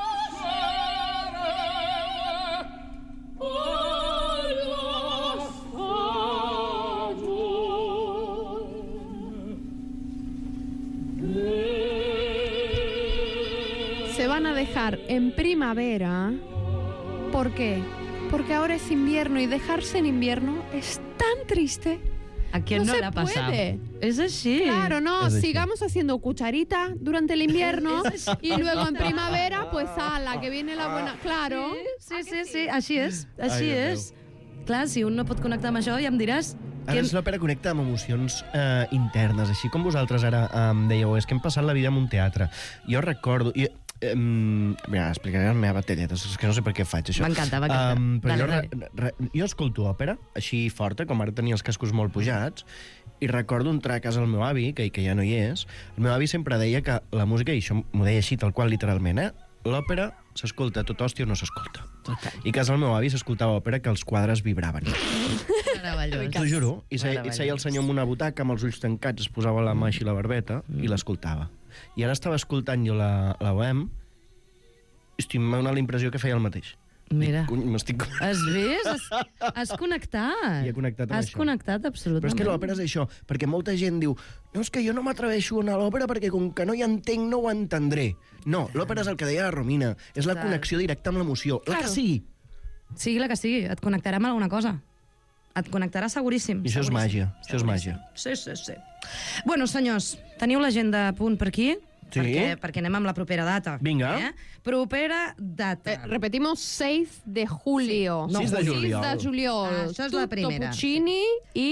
Speaker 4: Se van a dejar en primavera. ¿Por qué? Porque ahora es invierno y dejarse en invierno es tan triste.
Speaker 3: A quién
Speaker 4: No
Speaker 3: no,
Speaker 4: se
Speaker 3: le ha pasado?
Speaker 4: puede.
Speaker 3: És així.
Speaker 4: Claro, no,
Speaker 2: Es decir-
Speaker 4: sigamos haciendo cucharita durante el invierno y luego en primavera, pues ala, que viene la buena... Claro.
Speaker 3: Sí, sí, sí, així és, així
Speaker 2: Ai, Déu
Speaker 3: és. Clar, si un no pot connectar amb això, ja em diràs...
Speaker 2: Ara és l'òpera connecta amb emocions eh, internes, així com vosaltres ara em dèieu, és que hem passat la vida en un teatre. Jo recordo... Jo, eh, mira, explicaré la meva batalleta, és que no sé per què faig això.
Speaker 3: M'encanta, m'encanta.
Speaker 2: Em, però
Speaker 3: Dale,
Speaker 2: jo,
Speaker 3: dale.
Speaker 2: re, re, jo escolto òpera, així forta, com ara tenia els cascos molt pujats, i recordo entrar a casa del meu avi, que, que ja no hi és. El meu avi sempre deia que la música, i això m'ho deia així, tal qual, literalment, eh? L'òpera s'escolta tot hòstia o no s'escolta. I a casa del meu avi s'escoltava òpera que els quadres vibraven.
Speaker 3: Meravellós.
Speaker 2: T'ho juro. I seia, i
Speaker 3: Meravellós.
Speaker 2: seia el senyor amb una butaca, amb els ulls tancats, es posava la mà així a la barbeta mm. i l'escoltava. I ara estava escoltant jo la, la Bohem i estic, m'ha donat la impressió que feia el mateix.
Speaker 3: Mira.
Speaker 2: Dic, "Cony, m'estic...
Speaker 3: Has vist? Has, has connectat.
Speaker 2: I he connectat amb
Speaker 3: Has
Speaker 2: això.
Speaker 3: connectat, absolutament.
Speaker 2: Però és que l'òpera és això, perquè molta gent diu no, és que jo no m'atreveixo a anar a l'òpera perquè com que no hi entenc no ho entendré. No, l'òpera és el que deia la Romina, és la
Speaker 3: Exacte.
Speaker 2: connexió directa amb l'emoció. La que
Speaker 4: Claro.
Speaker 2: sigui.
Speaker 3: Sigui la que sigui, et connectarà amb alguna cosa. Et connectarà seguríssim.
Speaker 2: I això és
Speaker 3: seguríssim,
Speaker 2: màgia, això és
Speaker 3: seguríssim.
Speaker 2: màgia.
Speaker 3: Sí, sí, sí. Bueno, senyors, teniu l'agenda a punt per aquí?
Speaker 2: Sí.
Speaker 3: Perquè, perquè anem amb la propera data.
Speaker 2: Vinga.
Speaker 3: Eh? Propera data.
Speaker 4: Eh, repetimos, seis de julio.
Speaker 2: No, sis de juliol.
Speaker 4: seis de juliol.
Speaker 3: Ah, això és la
Speaker 4: Tutto
Speaker 3: primera.
Speaker 4: Puccini i...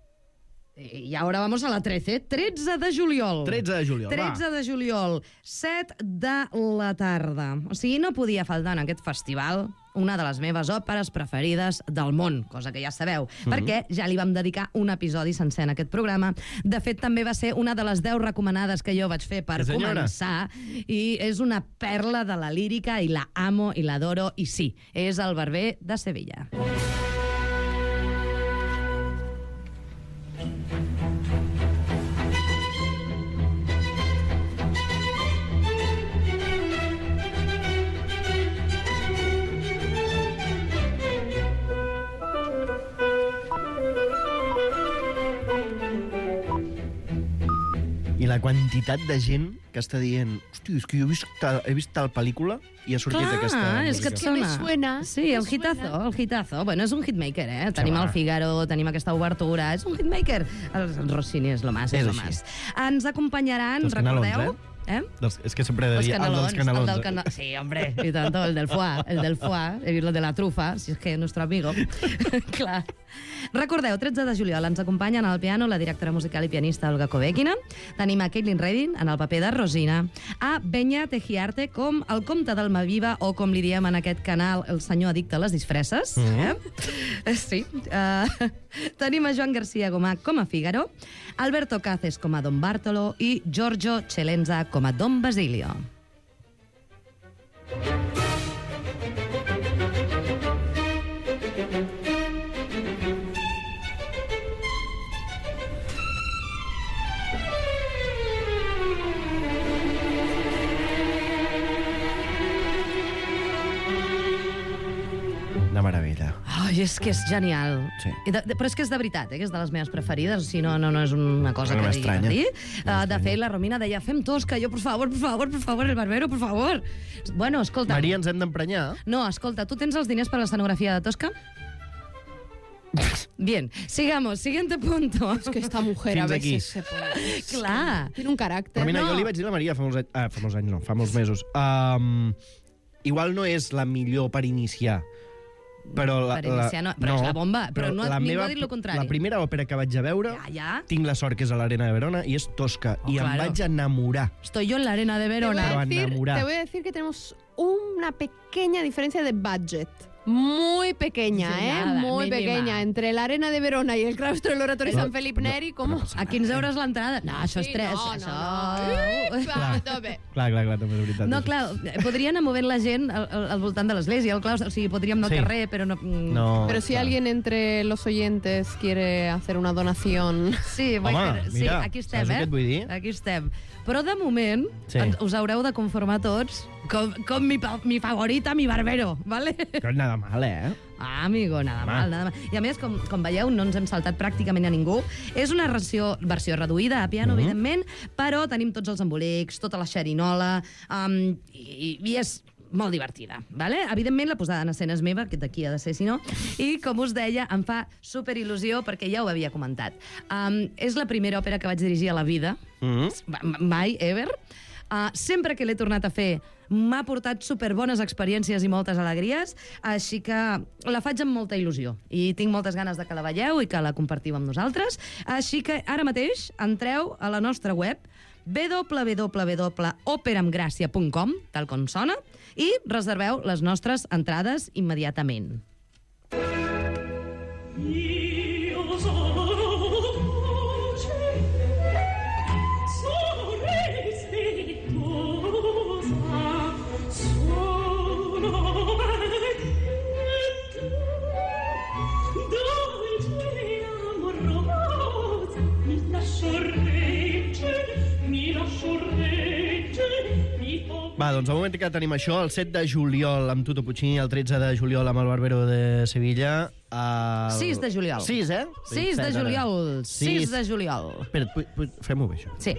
Speaker 3: I ahora vamos a la trece. tretze de juliol.
Speaker 2: tretze de juliol,
Speaker 3: tretze de juliol, set de la tarda. O sigui, no podia faltar en aquest festival una de les meves òperes preferides del món, cosa que ja sabeu,
Speaker 2: Mhm.
Speaker 3: perquè ja li vam dedicar un episodi sencer en aquest programa. De fet, també va ser una de les deu recomanades que jo vaig fer per
Speaker 2: Sí, senyora.
Speaker 3: començar, i és una perla de la lírica, i la amo i l'adoro, i sí, és el Barber de Sevilla.
Speaker 2: I la quantitat de gent que està dient hosti, és que jo he vist tal, he vist tal pel·lícula i ha sortit
Speaker 3: Clar,
Speaker 2: aquesta
Speaker 3: és que et
Speaker 2: música.
Speaker 4: que me
Speaker 3: sona.
Speaker 4: suena,
Speaker 3: Sí,
Speaker 4: me
Speaker 3: el hitazo,
Speaker 4: suena.
Speaker 3: el hitazo. Bueno, és un hitmaker, eh? Tenim
Speaker 2: va.
Speaker 3: el Figaro, tenim aquesta obertura, és un hitmaker. El, el Rossini és lo más, és,
Speaker 2: És
Speaker 3: lo
Speaker 2: així.
Speaker 3: más. Ens acompanyaran,
Speaker 2: Doncs Canal
Speaker 3: recordeu?
Speaker 2: onze,
Speaker 3: Eh?
Speaker 2: Dels, és que sempre he de
Speaker 3: Els
Speaker 2: dir el
Speaker 3: canelons,
Speaker 2: dels canelons.
Speaker 3: el del cana... Sí, hombre, y tanto, el del foie, el del foie, el de la trufa, si és que nuestro amigo. Clar. Recordeu, tretze de juliol ens acompanyen al piano la directora musical i pianista Olga Kovekina. Tenim a Caitlin Redding en el paper de Rosina, a Benya Tejiarte com el comte d'Almaviva, o com li diem en aquest canal, el senyor addicte a les disfresses. Mm -hmm. eh? Sí. Uh, tenim a Joan García Gomà com a Fígaro, Alberto Caces com a Don Bartolo i Giorgio Celenza com a Don Basilio.
Speaker 2: Una meravella.
Speaker 3: Ai, és que és genial.
Speaker 2: Sí.
Speaker 3: I de, de, però és que és de veritat, eh, que és de les meves preferides, o sigui, no, no, no és una cosa
Speaker 2: No
Speaker 3: que digui
Speaker 2: m'estranya.
Speaker 3: per dir.
Speaker 2: No
Speaker 3: Uh, de fet, la Romina deia, fem tosca, jo, por favor, por favor, por favor, el barbero, por favor. Bueno, escolta...
Speaker 2: Maria, ens hem d'emprenyar?
Speaker 3: No, escolta, tu tens els diners per l'escenografia de Tosca? Bien, sigamos, siguiente punto.
Speaker 4: Es que esta mujer a
Speaker 2: Fins aquí.
Speaker 4: veces se pone...
Speaker 3: Clar.
Speaker 4: Tiene un carácter.
Speaker 2: Però mira,
Speaker 3: no.
Speaker 2: jo li vaig dir a la Maria fa molts anys... Ah, fa molts anys no, fa molts mesos. Um, igual no és la millor per iniciar, però... La,
Speaker 3: Per iniciar no, però és la bomba, però no-
Speaker 2: la
Speaker 3: ningú
Speaker 2: meva-
Speaker 3: ha dit lo contrari.
Speaker 2: La primera òpera que vaig a veure,
Speaker 3: Ja, ja.
Speaker 2: tinc la sort que és a l'Arena de Verona, i és Tosca,
Speaker 3: Oh,
Speaker 2: i
Speaker 3: claro.
Speaker 2: em vaig enamorar.
Speaker 3: Estoy yo en la arena de
Speaker 4: Te voy,
Speaker 3: Verona.
Speaker 2: Pero
Speaker 4: a decir,
Speaker 2: enamorar.
Speaker 4: te voy a decir que tenemos una pequeña diferencia de budget. Muy pequeña,
Speaker 3: Sí,
Speaker 4: ¿eh?
Speaker 3: nada,
Speaker 4: Muy
Speaker 3: mínima.
Speaker 4: pequeña. Entre la Arena de Verona y el claustro del Oratorio San Felipe Neri, ¿cómo?
Speaker 3: A quinze euros l'entrada? No, això és
Speaker 4: Sí,
Speaker 3: tres.
Speaker 4: no,
Speaker 3: això...
Speaker 4: no, no. Va, no, bé.
Speaker 2: Clar, clar, clar, també és veritat.
Speaker 3: No,
Speaker 2: això.
Speaker 3: clar, podria anar movent la gent al, al, al voltant de l'església, al claustre, o sigui, podríem anar al
Speaker 2: Sí.
Speaker 3: carrer, però no... mm,
Speaker 2: No,
Speaker 4: Pero si
Speaker 2: clar.
Speaker 4: alguien entre los oyentes quiere hacer una donación...
Speaker 3: Sí, vaig
Speaker 2: Home,
Speaker 3: fer... sí,
Speaker 2: mira,
Speaker 3: aquí estem,
Speaker 2: saps
Speaker 3: eh?
Speaker 2: el que et vull dir?
Speaker 3: Aquí estem. Però de moment
Speaker 2: Sí.
Speaker 3: ens, us haureu de conformar tots com, com mi, pa- mi favorita, mi barbero, ¿vale?
Speaker 2: Que és nada mal, eh?
Speaker 3: Ah, amigo, nada
Speaker 2: Home.
Speaker 3: mal, nada mal. I a més, com, com veieu, no ens hem saltat pràcticament a ningú. És una versió, versió reduïda a piano,
Speaker 2: Mhm.
Speaker 3: evidentment, però tenim tots els embolics, tota la xerinola, um, i, i és molt divertida, ¿vale? Evidentment, la posada en escena és meva, que d'aquí ha de ser, si no, i, com us deia, em fa superil·lusió, perquè ja ho havia comentat. Um, és la primera òpera que vaig dirigir a la vida,
Speaker 2: Mm
Speaker 3: M- mai, ever. Uh, sempre que l'he tornat a fer m'ha portat superbones experiències i moltes alegries, així que la faig amb molta il·lusió i tinc moltes ganes de que la veieu i que la compartiu amb nosaltres. Així que ara mateix entreu a la nostra web w w w punt operamgracia punt com, tal com sona, i reserveu les nostres entrades immediatament.
Speaker 5: Io sono voce, sono rispettosa, sono vecchietta, dolce e amorosa, mi lascio reggere, mi lascio reggere, mi fa...
Speaker 2: Va, doncs de moment que tenim això, el set de juliol amb Tuto Puccini, el tretze de juliol amb el Barbero de Sevilla... El...
Speaker 3: sis de juliol.
Speaker 2: sis, eh?
Speaker 3: sis de juliol. sis de juliol.
Speaker 2: Espera't, pu- pu- fem-ho bé, això.
Speaker 3: Sí.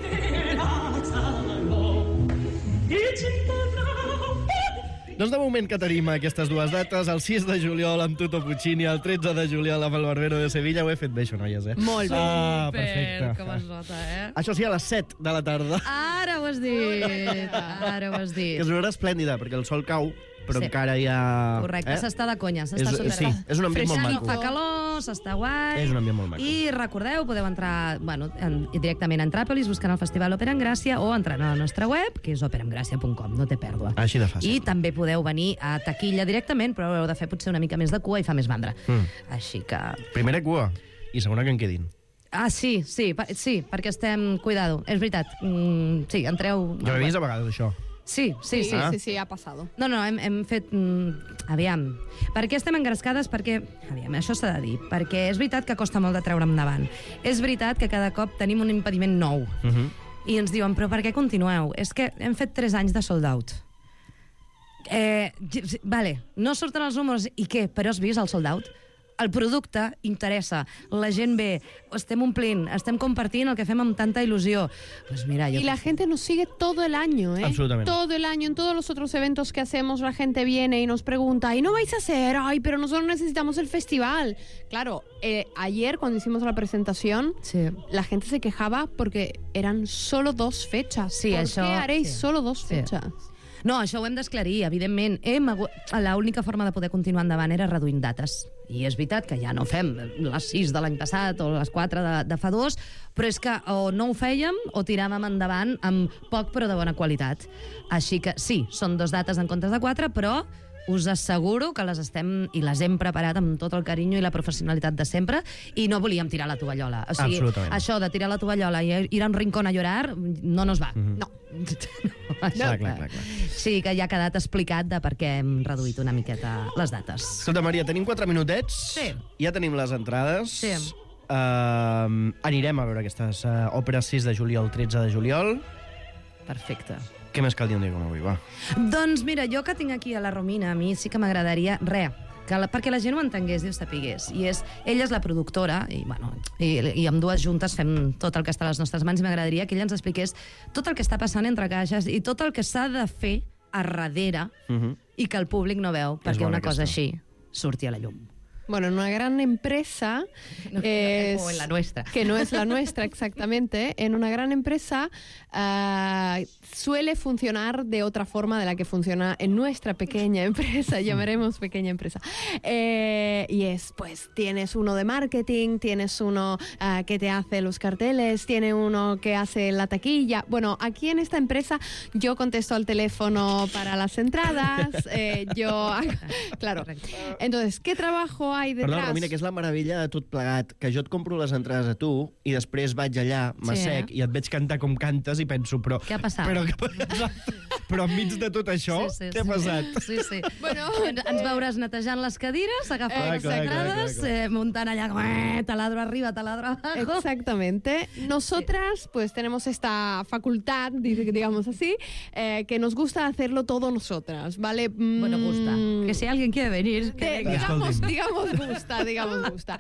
Speaker 2: Doncs de moment que tenim aquestes dues dates, el sis de juliol amb Tuto Puccini, el tretze de juliol amb el Barbero de Sevilla. Ho he fet bé, això, noies, eh?
Speaker 4: Molt bé.
Speaker 2: Ah,
Speaker 3: Super,
Speaker 2: perfecte.
Speaker 3: com es nota, eh?
Speaker 2: Això sí, a les set de la tarda.
Speaker 3: Ara ho has dit, ara ho has
Speaker 2: Que
Speaker 3: dit.
Speaker 2: és una hora esplèndida, perquè el sol cau, però
Speaker 3: Sí.
Speaker 2: encara hi ha...
Speaker 3: Correcte, s'està de conya, s'està
Speaker 2: És-
Speaker 3: super...
Speaker 2: sí, és un ambient molt
Speaker 3: Fa-
Speaker 2: maco.
Speaker 3: Fa calor, s'està guai.
Speaker 2: És un ambient molt maco.
Speaker 3: I recordeu, podeu entrar bueno, en, directament a Entràpolis buscant el Festival Òpera en Gràcia o entrant a la nostra web, que és operamgràcia punt com, no té pèrdua.
Speaker 2: Així de fàcil.
Speaker 3: I també podeu venir a taquilla directament, però heu de fer potser una mica més de cua i fa més mandra.
Speaker 2: Mm.
Speaker 3: Així que...
Speaker 2: Primera cua i segona que en quedin.
Speaker 3: Ah, sí, sí, pa- sí, perquè estem... Cuidado, és veritat. Mm, sí, entreu...
Speaker 2: Jo ho he vist a vegades, això.
Speaker 3: Sí, sí, sí.
Speaker 4: Sí,
Speaker 2: Ah.
Speaker 4: sí, sí, ha pasado.
Speaker 3: No, no, hem, hem fet... Mm, aviam. Per què estem engrescades? Perquè... Aviam, això s'ha de dir. Perquè és veritat que costa molt de treure endavant. És veritat que cada cop tenim un impediment nou.
Speaker 2: Uh -huh.
Speaker 3: I ens diuen, però per què continueu? És que hem fet tres anys de sold out. Eh, vale, no surten els números, i què? Però has vist el sold out? el producte interessa, la gent ve, estem omplint, estem compartint el que fem amb tanta il·lusió. Pues mira, yo
Speaker 4: Y la gente nos sigue todo el año, ¿eh?
Speaker 2: Absolutamente.
Speaker 4: Todo el año, en todos los otros eventos que hacemos, la gente viene y nos pregunta, ¿y no vais a hacer? Ay, pero nosotros necesitamos el festival. Claro, eh, ayer cuando hicimos la presentación,
Speaker 3: Sí.
Speaker 4: la gente se quejaba porque eran solo dos fechas.
Speaker 3: Sí,
Speaker 4: ¿Por
Speaker 3: això-
Speaker 4: qué haréis
Speaker 3: sí.
Speaker 4: solo dos
Speaker 3: Sí.
Speaker 4: fechas?
Speaker 3: No, això ho hem d'esclarir, evidentment. Hem hagut... L'única forma de poder continuar endavant era reduint dates. I és veritat que ja no fem les sis de l'any passat o les quatre de, de fa dos, però és que o no ho fèiem o tiràvem endavant amb poc però de bona qualitat. Així que sí, són dos dates en comptes de quatre, però us asseguro que les estem i les hem preparat amb tot el carinyo i la professionalitat de sempre i no volíem tirar la tovallola. O sigui,
Speaker 2: Absolutament.
Speaker 3: això de tirar la tovallola i ir a un rincón a llorar no nos va.
Speaker 2: Mhm.
Speaker 4: No.
Speaker 3: no,
Speaker 2: Clar,
Speaker 3: això-
Speaker 2: clar, clar, clar.
Speaker 3: Sí, que ja ha quedat explicat de per què hem reduït una miqueta les dates.
Speaker 2: Escolta, Maria, tenim quatre minutets.
Speaker 3: Sí.
Speaker 2: Ja tenim les entrades.
Speaker 3: Sí.
Speaker 2: Uh, anirem a veure aquestes uh, òperes sis de juliol, tretze de juliol.
Speaker 3: Perfecte.
Speaker 2: Què més cal dir un dia com avui, va?
Speaker 3: Doncs mira, jo que tinc aquí a la Romina, a mi sí que m'agradaria... Re, que la, perquè la gent ho entengués i ho sapigués. I és, ella és la productora, i, bueno, i, i amb dues juntes fem tot el que està a les nostres mans, i m'agradaria que ella ens expliqués tot el que està passant entre caixes i tot el que s'ha de fer a darrere
Speaker 2: Uh -huh.
Speaker 3: i que el públic no veu, perquè
Speaker 2: bona
Speaker 3: una cosa
Speaker 2: aquesta.
Speaker 3: així surti a la llum.
Speaker 4: Bueno, en una gran empresa... es-
Speaker 3: O en la nuestra.
Speaker 4: Que no es la nuestra, exactamente. En una gran empresa ah, suele funcionar de otra forma de la que funciona en nuestra pequeña empresa, llamaremos pequeña empresa. Eh, y es, pues, tienes uno de marketing, tienes uno ah, que te hace los carteles, tiene uno que hace la taquilla. Bueno, aquí en esta empresa yo contesto al teléfono para las entradas, eh, yo... hago- Claro. Entonces, ¿qué trabajo hay detrás?
Speaker 2: Perdona, Romina, que és la meravella de tot plegat, que jo et compro les entrades a tu i després vaig allà, m'assec,
Speaker 3: Sí,
Speaker 2: i et veig cantar com cantes i penso, però...
Speaker 3: Què ha passat?
Speaker 2: Però, exacte, però enmig de tot això,
Speaker 3: Sí, sí,
Speaker 2: què ha
Speaker 3: sí.
Speaker 2: passat?
Speaker 3: Sí, sí.
Speaker 4: Bueno,
Speaker 3: ens, ens veuràs netejant les cadires, agafant
Speaker 2: Eh,
Speaker 3: les
Speaker 2: clar, clar,
Speaker 3: entrades,
Speaker 2: clar, clar.
Speaker 3: eh, muntant allà, com, eh, taladro arriba, taladro abajo.
Speaker 4: Exactamente. Nosotras, pues, tenemos esta facultad, dice- digamos así, eh, que nos gusta hacerlo todo nosotras, ¿vale? Mm,
Speaker 3: Bueno, gusta. Que si alguien quiere venir, que
Speaker 4: de-
Speaker 3: venga.
Speaker 4: digamos, digamos gusta, digamos gusta.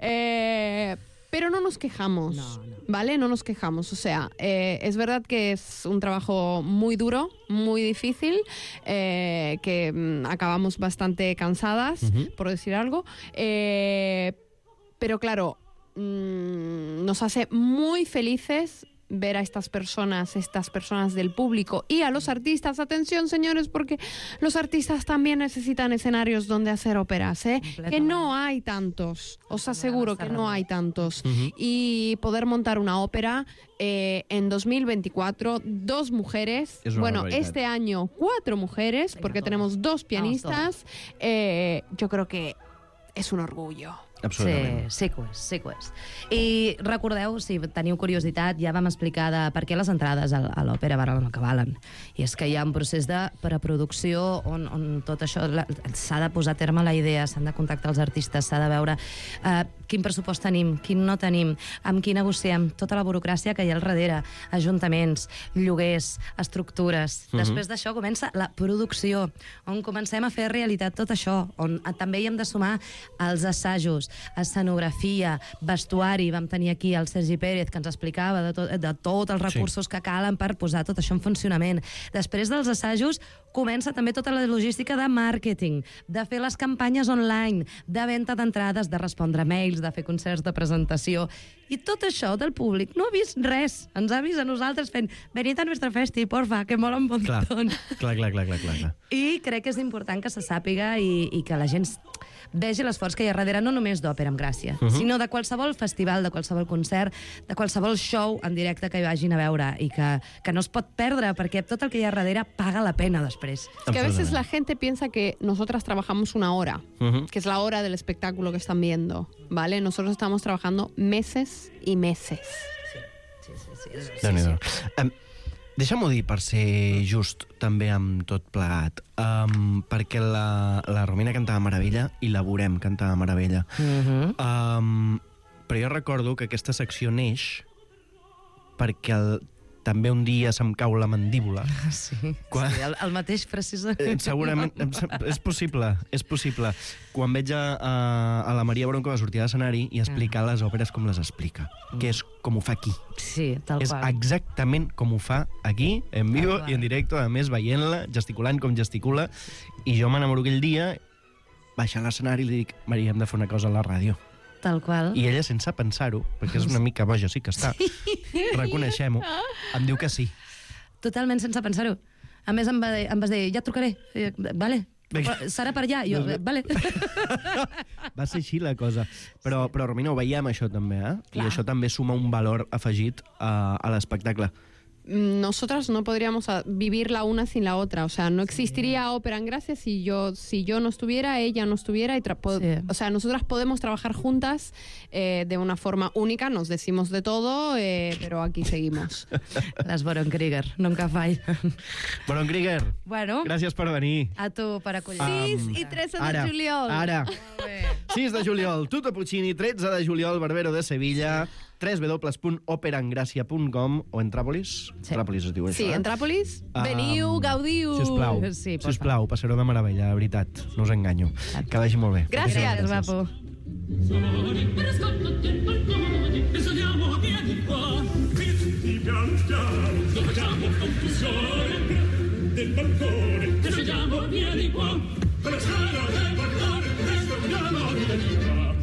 Speaker 4: Eh, pero no nos quejamos,
Speaker 3: No, no.
Speaker 4: ¿vale? No nos quejamos. O sea, eh, es verdad que es un trabajo muy duro, muy difícil, eh, que mm, acabamos bastante cansadas, por decir algo. Eh, pero claro, mm, nos hace muy felices ver a estas personas, estas personas del público y a los artistas. Atención, señores, porque los artistas también necesitan escenarios donde hacer óperas, ¿eh? Que no hay tantos, os aseguro que no hay tantos. Y poder montar una ópera eh, en dos mil veinticuatro, dos mujeres,
Speaker 2: Es una
Speaker 4: bueno,
Speaker 2: barbaridad.
Speaker 4: este año cuatro mujeres, porque
Speaker 3: todas.
Speaker 4: tenemos dos
Speaker 3: Vamos,
Speaker 4: pianistas, eh, yo creo que es un orgullo.
Speaker 2: Absolutament.
Speaker 3: Sí, sí que ho és, sí que ho és. I recordeu, si teniu curiositat, ja vam explicar de per què les entrades a, a l'òpera valen el que valen. I és que hi ha un procés de preproducció on, on tot això la- s'ha de posar a terme la idea, s'han de contactar els artistes, s'ha de veure eh, quin pressupost tenim, quin no tenim, amb qui negociem, tota la burocràcia que hi ha al darrere, ajuntaments, lloguers, estructures.
Speaker 2: Mhm.
Speaker 3: Després d'això comença la producció, on comencem a fer realitat tot això, on eh, també hi hem de sumar els assajos, escenografia, vestuari. Vam tenir aquí el Sergi Pérez, que ens explicava de, tot, de tots els recursos sí. que calen per posar tot això en funcionament. Després dels assajos comença també tota la logística de màrqueting, de fer les campanyes online, de venda d'entrades, de respondre mails, de fer concerts de presentació. I tot això del públic no ha vist res. Ens ha vist a nosaltres fent venid a nuestra festi, porfa, que mola un
Speaker 2: Clar,
Speaker 3: montón.
Speaker 2: clar, clar, clar, clar, clar.
Speaker 3: I crec que és important que se sàpiga i, i que la gent vegi l'esforç que hi ha darrere, no només d'Òpera amb Gràcia, uh -huh. sinó de qualsevol festival, de qualsevol concert, de qualsevol show en directe que hi vagin a veure i que, que no es pot perdre, perquè tot el que hi ha darrere paga la pena després.
Speaker 4: Es que a veces la gente piensa que nosotras trabajamos una hora,
Speaker 2: Ujú.
Speaker 4: que es la hora del espectáculo que están viendo, ¿vale? Nosotros estamos trabajando meses y meses.
Speaker 3: Sí, sí, sí. sí,
Speaker 2: Déu-n'hi-do. Em, Deixa-m'ho dir, per ser just, també amb tot plegat, um, perquè la, la Romina cantava meravella i la Borem cantava meravella.
Speaker 3: Uh -huh.
Speaker 2: Um, però jo recordo que aquesta secció neix perquè el, també un dia se'm cau la mandíbula.
Speaker 3: Sí,
Speaker 2: Quan-
Speaker 3: sí el, el mateix precisament.
Speaker 2: Eh, segurament, em sem- és possible, és possible. Quan veig a, a, a la Maria Bronco a sortir de l'escenari i explicar les òperes com les explica, que és com ho fa aquí.
Speaker 3: Sí, tal
Speaker 2: És
Speaker 3: qual.
Speaker 2: exactament com ho fa aquí, en vivo
Speaker 3: Tal qual.
Speaker 2: i en directe, a més veient-la, gesticulant com gesticula, i jo m'enamoro aquell dia, baixar a l'escenari i li dic, Maria, hem de fer una cosa a la ràdio.
Speaker 3: Tal qual.
Speaker 2: I ella, sense pensar-ho, perquè és una mica boja, sí que està, reconeixem-ho, em diu que sí.
Speaker 3: Totalment sense pensar-ho. A més, em, va, dir- em vas dir, ja et trucaré. Eh, vale.
Speaker 2: Vinga.
Speaker 3: Però serà per allà. I Jo,
Speaker 2: Doncs bé.
Speaker 3: vale.
Speaker 2: Va ser així la cosa. Però, però Romina, ho veiem això també, eh?
Speaker 4: Clar.
Speaker 2: I això també suma un valor afegit a, a l'espectacle.
Speaker 4: Nosotras no podríamos a- vivir la una sin la otra. O sea, no existiría Ópera en Gracia si yo, si yo no estuviera, ella no estuviera. Y tra- po-
Speaker 3: Sí.
Speaker 4: O sea, nosotras podemos trabajar juntas eh, de una forma única, nos decimos de todo, eh, pero aquí seguimos.
Speaker 3: Les Boron Krieger, nunca fall.
Speaker 2: Bon, Krieger,
Speaker 3: Bueno,
Speaker 2: gràcies per venir.
Speaker 3: a tu per acollir.
Speaker 2: Am,
Speaker 4: sis i tretze de
Speaker 2: Ara,
Speaker 4: juliol.
Speaker 2: ara.
Speaker 3: Molt bé.
Speaker 2: sis de juliol, Tuto Puccini, tretze de juliol, Barbero de Sevilla, w w w punt operangracia punt com o Entràpolis.
Speaker 3: Sí.
Speaker 2: Entràpolis es diu això,
Speaker 4: Sí,
Speaker 2: eh?
Speaker 4: Entràpolis,
Speaker 2: Um,
Speaker 4: veniu, gaudiu.
Speaker 2: Sisplau,
Speaker 3: Sí, porfa.
Speaker 2: sisplau, passareu de meravella, de veritat. No us enganyo. Que vagi molt bé.
Speaker 4: Gràcies.
Speaker 3: Gràcies, guapo.
Speaker 5: Per scottati il balcone, e saliamo via di qua. Qui tutti piano piano, non facciamo confusione. Del balcone, e saliamo via di qua. Per la scala del balcone, presto andiamo via di qua.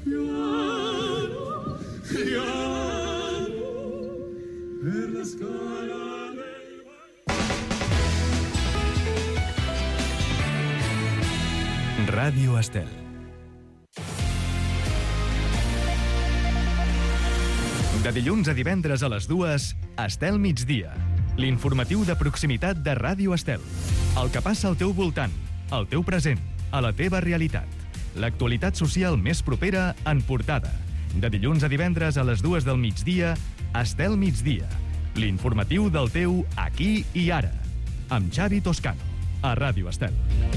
Speaker 5: Piano, piano, per la scala dei balconi.
Speaker 1: Ràdio Estel. De dilluns a divendres a les dues, Estel migdia. L'informatiu de proximitat de Ràdio Estel. El que passa al teu voltant, al teu present, a la teva realitat. L'actualitat social més propera en portada. De dilluns a divendres a les dues del migdia, Estel migdia. L'informatiu del teu aquí i ara. Amb Xavi Toscano, a Ràdio Estel.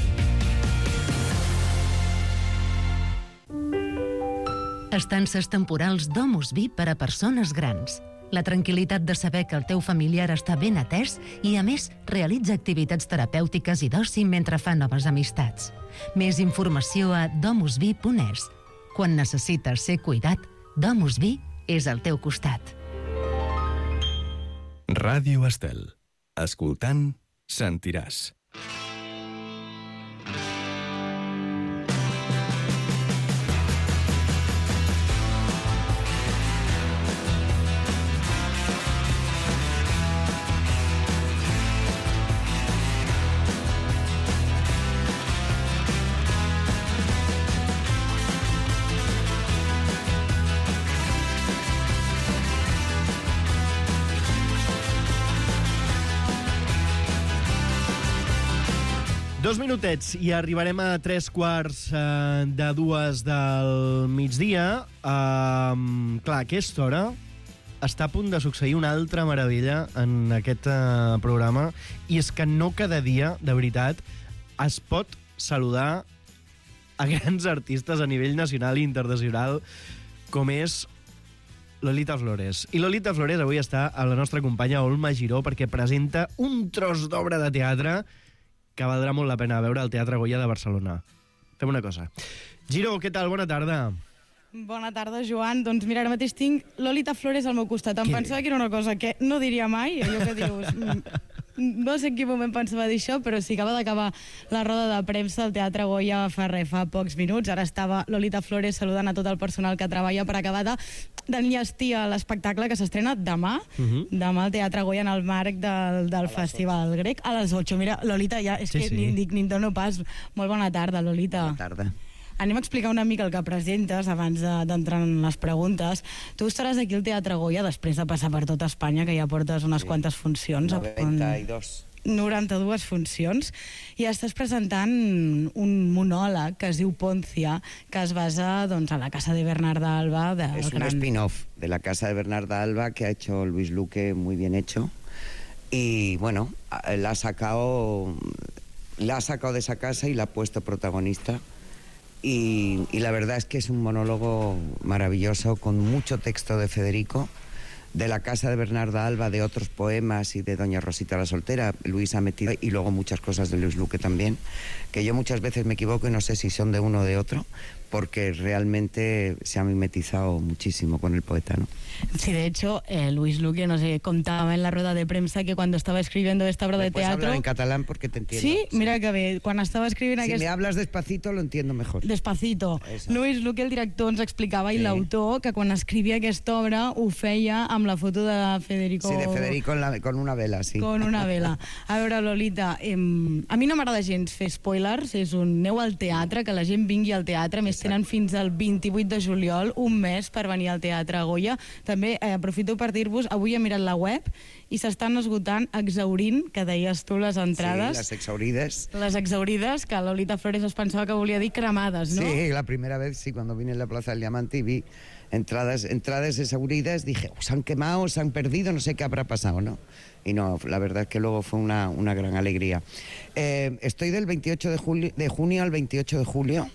Speaker 6: Estances temporals Domus Vi per a persones grans. La tranquil·litat de saber que el teu familiar està ben atès i, a més, realitza activitats terapèutiques i d'oci mentre fa noves amistats. Més informació a domusvi punt es. Quan necessites ser cuidat, Domus Vi és al teu costat.
Speaker 1: Ràdio Estel. Escoltant, sentiràs.
Speaker 2: Dos minutets i arribarem a tres quarts eh, de dues del migdia. Um, clar, a aquesta hora està a punt de succeir una altra meravella en aquest eh, programa, i és que no cada dia, de veritat, es pot saludar a grans artistes a nivell nacional i internacional, com és Lolita Flores. I Lolita Flores avui està a la nostra companya Olma Giró perquè presenta un tros d'obra de teatre que valdrà molt la pena veure al Teatre Goya de Barcelona. Fem una cosa. Giró, què tal? Bona tarda.
Speaker 7: Bona tarda, Joan. Doncs mira, ara mateix tinc Lolita Flores al meu costat. Em
Speaker 2: Què
Speaker 7: pensava que era una cosa que no diria mai, allò que dius... mm, No sé en quin moment pensava dir això, però sí, acaba d'acabar la roda de premsa al Teatre Goya fa res, fa pocs minuts. Ara estava Lolita Flores saludant a tot el personal que treballa per acabar de d'enllestir l'espectacle que s'estrena demà, uh -huh. demà al Teatre Goya en el marc del, del Festival Grec, a les ocho. Mira, Lolita, ja, és
Speaker 2: Sí,
Speaker 7: que
Speaker 2: sí.
Speaker 7: ni, dic, ni em dono pas. Molt bona tarda, Lolita.
Speaker 8: Bona tarda.
Speaker 7: Anem a explicar una mica el que presentes abans de- d'entrar en les preguntes. Tu estaràs aquí al Teatre Goya després de passar per tota Espanya, que ja portes unes sí. quantes funcions.
Speaker 8: noventa i dos.
Speaker 7: noranta-dues funcions, i estàs presentant un monòleg que es diu Poncia, que es basa doncs, a la casa de Bernarda Alba. De
Speaker 8: Es un spin-off de la casa de Bernarda Alba que ha hecho Luis Luque muy bien hecho. Y bueno, la ha sacado, la ha sacado de esa casa y la ha puesto protagonista. Y, y la verdad es que es un monólogo maravilloso con mucho texto de Federico. de la casa de Bernarda Alba, de otros poemas y de Doña Rosita la Soltera. Luis ha metido, y luego muchas cosas de Luis Luque también, que yo muchas veces me equivoco y no sé si son de uno o de otro, porque realmente se ha mimetizado muchísimo con el poeta, ¿no?
Speaker 7: Sí, de hecho, eh, Luis Luque, no sé, contaba en la rueda de prensa que cuando estaba escribiendo esta obra de
Speaker 8: ¿Me puedes
Speaker 7: teatro...
Speaker 8: hablar en catalán porque te entiendo?
Speaker 7: Sí, mira que bé, quan estava escrivint
Speaker 8: Si
Speaker 7: aquest...
Speaker 8: me hablas despacito lo entiendo mejor.
Speaker 7: Despacito.
Speaker 8: Eso.
Speaker 7: Luis Luque, el director, ens explicava,
Speaker 8: Sí.
Speaker 7: i l'autor, que quan escrivia aquesta obra ho feia amb la foto de Federico...
Speaker 8: Sí, de Federico en la- con una vela, sí.
Speaker 7: Con una vela. A veure, Lolita, eh, a mi no m'agrada gens fer spoilers, és un neu al teatre, que la gent vingui al teatre, a més tenen fins al vint-i-vuit de juliol, un mes per venir al Teatre Goya. També eh, aprofito per dir-vos, avui he mirat la web i s'estan esgotant, exhaurint, que deies tu, les entrades.
Speaker 8: Sí, las exhaurides.
Speaker 7: Les exhaurides, que Lolita Flores es pensava que volia dir cremades, ¿no?
Speaker 8: Sí, la primera vez, sí, cuando vine en la Plaza del Diamante y vi entradas, entradas exhauridas, dije, oh, se han quemado, se han perdido, no sé qué habrá pasado, ¿no? Y no, la verdad es que luego fue una, una gran alegría. Eh, estoy del veintiocho de, julio, de junio al veintiocho de julio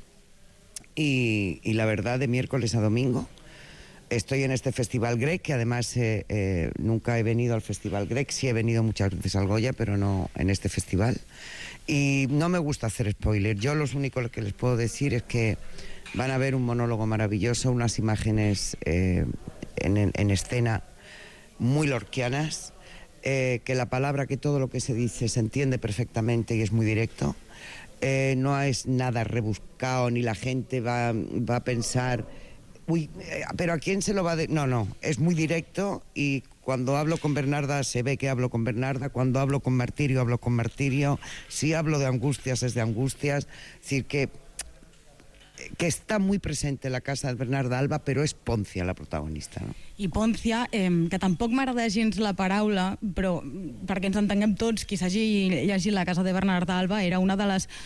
Speaker 8: y, y la verdad de miércoles a domingo. Estoy en este Festival Grec, que además eh, eh, nunca he venido al Festival Grec, sí he venido muchas veces al Goya, pero no en este festival. Y no me gusta hacer spoiler. Yo lo único que les puedo decir es que van a ver un monólogo maravilloso, unas imágenes eh, en, en escena muy lorquianas, eh, que la palabra, que todo lo que se dice se entiende perfectamente y es muy directo. Eh, no es nada rebuscado, ni la gente va, va a pensar... Uy, eh, pero ¿a quién se lo va a decir? No, no, es muy directo y cuando hablo con Bernarda se ve que hablo con Bernarda, cuando hablo con Martirio hablo con Martirio, si hablo de angustias es de angustias, es decir, que, que está muy presente en la casa de Bernarda Alba, però és Poncia la protagonista, no?
Speaker 7: I Poncia, eh, que tampoc m'agrada gens la paraula, però perquè ens entenguem tots, qui s'hagi llegit La casa de Bernarda Alba era una de les...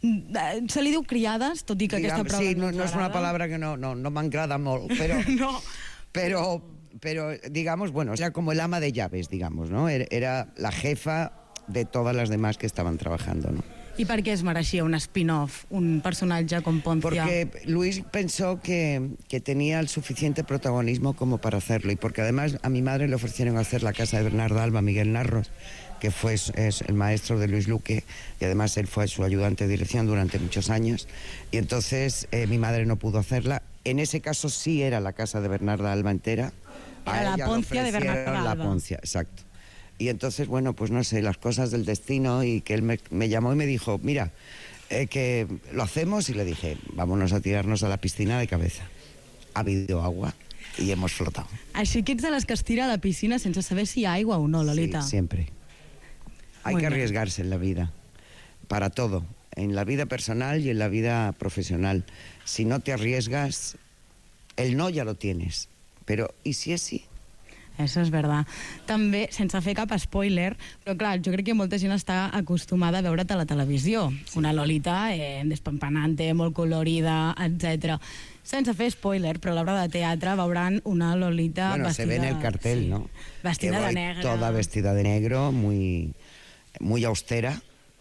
Speaker 7: Se li diu criades, tot i que
Speaker 8: Digam,
Speaker 7: aquesta paraula
Speaker 8: sí, no,
Speaker 7: ens
Speaker 8: no és una
Speaker 7: agrada.
Speaker 8: palabra que no, no, no m'agrada molt, però...
Speaker 7: No.
Speaker 8: Pero, pero, digamos, bueno, era como el ama de llaves, digamos, ¿no? Era, era la jefa de todas las demás que estaban trabajando, ¿no?
Speaker 7: I per què es mereixia un spin-off, un personatge com Poncia?
Speaker 8: Porque Luis pensó que, que tenía el suficiente protagonismo como para hacerlo, y porque además a mi madre le ofrecieron hacer La casa de Bernarda Alba, Miguel Narros, que fue es el maestro de Luis Luque, y además él fue su ayudante de dirección durante muchos años, y entonces eh, mi madre no pudo hacerla. En ese caso sí era La casa de Bernarda Alba entera. A
Speaker 7: Era la
Speaker 8: ella le
Speaker 7: Poncia de
Speaker 8: ofrecieron
Speaker 7: Bernarda
Speaker 8: La
Speaker 7: Alba.
Speaker 8: Poncia, exacto. Y entonces, bueno, pues no sé, las cosas del destino, y que él me, me llamó y me dijo, mira, eh, que lo hacemos, y le dije, vámonos a tirarnos a la piscina de cabeza. Ha habido agua y hemos flotado.
Speaker 7: Així que ets de les que es tira a la piscina sense saber si hi ha aigua o no, Lolita.
Speaker 8: Sí, siempre. Hay
Speaker 7: Muy
Speaker 8: que
Speaker 7: bien.
Speaker 8: arriesgarse en la vida, para todo, en la vida personal y en la vida profesional. Si no te arriesgas, el no ya lo tienes, pero ¿y si es sí?
Speaker 7: Això és verdad. També, sense fer cap spoiler, però clar, jo crec que molta gent està acostumada a veure't a la televisió. Sí. Una Lolita eh, despampanante, molt colorida, etcètera. Sense fer spoiler, però a l'obra de teatre veuran una Lolita
Speaker 8: Bueno,
Speaker 7: vestida...
Speaker 8: se ve en el cartel,
Speaker 7: sí,
Speaker 8: ¿no?
Speaker 7: Vestida
Speaker 8: Que
Speaker 7: de
Speaker 8: voy
Speaker 7: negre.
Speaker 8: Toda vestida de negro, muy, muy austera.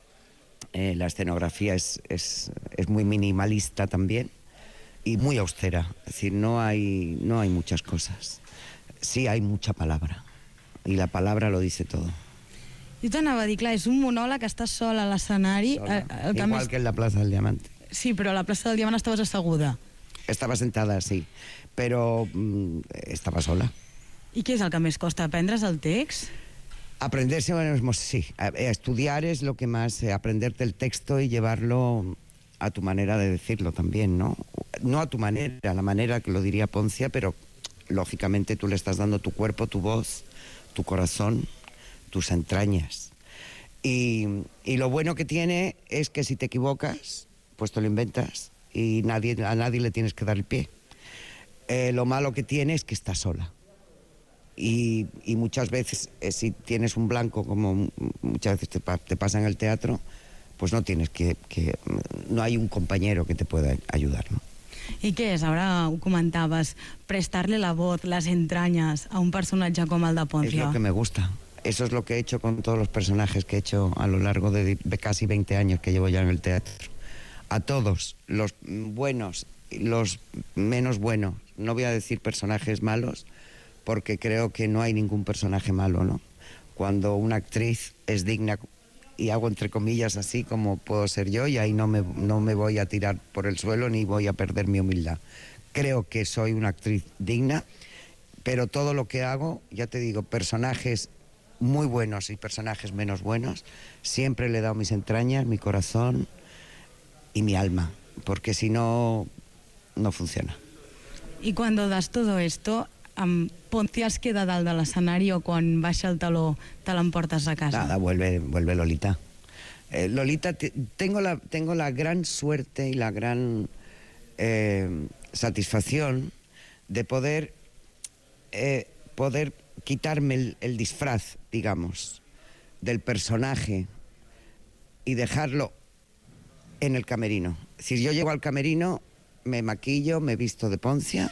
Speaker 8: Eh, la escenografía es, es, es muy minimalista también y muy austera. Es decir, no hay, no hay muchas cosas. Sí hay mucha palabra, y la palabra lo dice todo.
Speaker 7: Jo t'anava a dir, clar, és un monòleg que estàs sol a l'escenari.
Speaker 8: Sola.
Speaker 7: eh, el que
Speaker 8: Igual
Speaker 7: més-
Speaker 8: que en la Plaza del Diamante.
Speaker 7: Sí, però a la plaça del Diamant estaves asseguda.
Speaker 8: Estaba sentada, sí, pero mm, estaba sola.
Speaker 7: I què és el que més costa? Aprendre's el text?
Speaker 8: Aprenderse, bueno, sí, a- a estudiar es lo que más, eh, aprenderte el texto y llevarlo a tu manera de decirlo también, ¿no? No a tu manera, a la manera que lo diría Poncia, pero lógicamente tú le estás dando tu cuerpo, tu voz, tu corazón, tus entrañas. Y, y lo bueno que tiene es que si te equivocas, pues te lo inventas y nadie, a nadie le tienes que dar el pie. Eh, lo malo que tiene es que estás sola. Y, y muchas veces, eh, si tienes un blanco, como m- muchas veces te, pa- te pasa en el teatro, pues no tienes que, que... No hay un compañero que te pueda ayudar, ¿no?
Speaker 7: I què és, ara ho comentaves, prestar-li la voz, les entranyes a un personatge com el de
Speaker 8: Es
Speaker 7: Poncia?
Speaker 8: lo que me gusta. Eso es lo que he hecho con todos los personajes que he hecho a lo largo de, de casi veinte años que llevo ya en el teatro. A todos, los buenos, los menos buenos. No voy a decir personajes malos, porque creo que no hay ningún personaje malo, ¿no? Cuando una actriz es digna, y hago entre comillas así como puedo ser yo, y ahí no me, no me voy a tirar por el suelo ni voy a perder mi humildad. Creo que soy una actriz digna, pero todo lo que hago, ya te digo, personajes muy buenos y personajes menos buenos, siempre le he dado mis entrañas, mi corazón y mi alma, porque si no, no funciona.
Speaker 7: Y cuando das todo esto, um, ¿Poncias queda dalt de l'escenari o quan baixa el taló te l'emportes a casa?
Speaker 8: Nada, vuelve, vuelve Lolita. Eh, Lolita, te, tengo, la, tengo la gran suerte y la gran eh, satisfacción de poder, eh, poder quitarme el, el disfraz, digamos, del personaje y dejarlo en el camerino. Si yo llego al camerino, me maquillo, me visto de Poncia,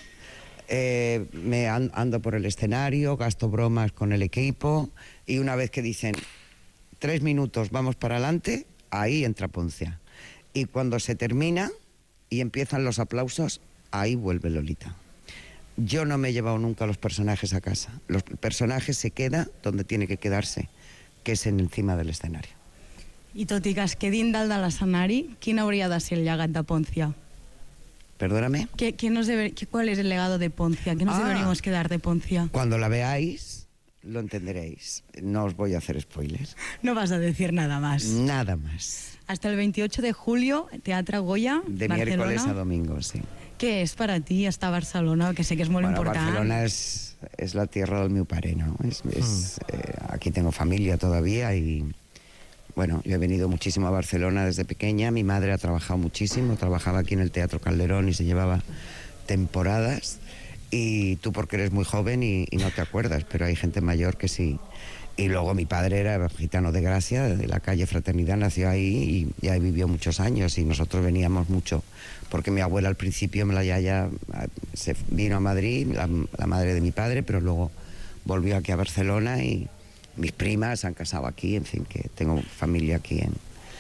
Speaker 8: eh, me an, ando por el escenario, gasto bromas con el equipo, y una vez que dicen tres minutos, vamos para adelante, ahí entra Poncia. Y cuando se termina y empiezan los aplausos, ahí vuelve Lolita. Yo no me he llevado nunca los personajes a casa. Los personajes se queda donde tiene que quedarse, que es en encima del escenario.
Speaker 7: I tot i que es quedin dalt de l'escenari, quin hauria de ser el llegat de Poncia?
Speaker 8: Perdóname.
Speaker 7: ¿Qué, qué nos debe, qué, ¿Cuál es el legado de Poncia? ¿Qué nos
Speaker 8: Ah.
Speaker 7: deberíamos quedar de Poncia?
Speaker 8: Cuando la veáis, lo entenderéis. No os voy a hacer spoilers.
Speaker 7: No vas a decir nada más.
Speaker 8: Nada más.
Speaker 7: Hasta el veintiocho de julio, Teatro Goya,
Speaker 8: De
Speaker 7: Barcelona.
Speaker 8: miércoles a domingo, sí.
Speaker 7: ¿Qué es para ti estar a Barcelona? Que sé que es muy
Speaker 8: Bueno,
Speaker 7: importante.
Speaker 8: Barcelona es, es la tierra del meu pare, ¿no? Es, es, eh, aquí tengo familia todavía y... Bueno, yo he venido muchísimo a Barcelona desde pequeña. Mi madre ha trabajado muchísimo, trabajaba aquí en el Teatro Calderón y se llevaba temporadas. Y tú porque eres muy joven y, y no te acuerdas, pero hay gente mayor que sí. Y luego mi padre era gitano de Gracia, de la calle Fraternidad, nació ahí y ya vivió muchos años. Y nosotros veníamos mucho, porque mi abuela al principio, la yaya, se vino a Madrid, la, la madre de mi padre, pero luego volvió aquí a Barcelona y... Mis primas se han casado aquí, en fin, que tengo familia aquí en...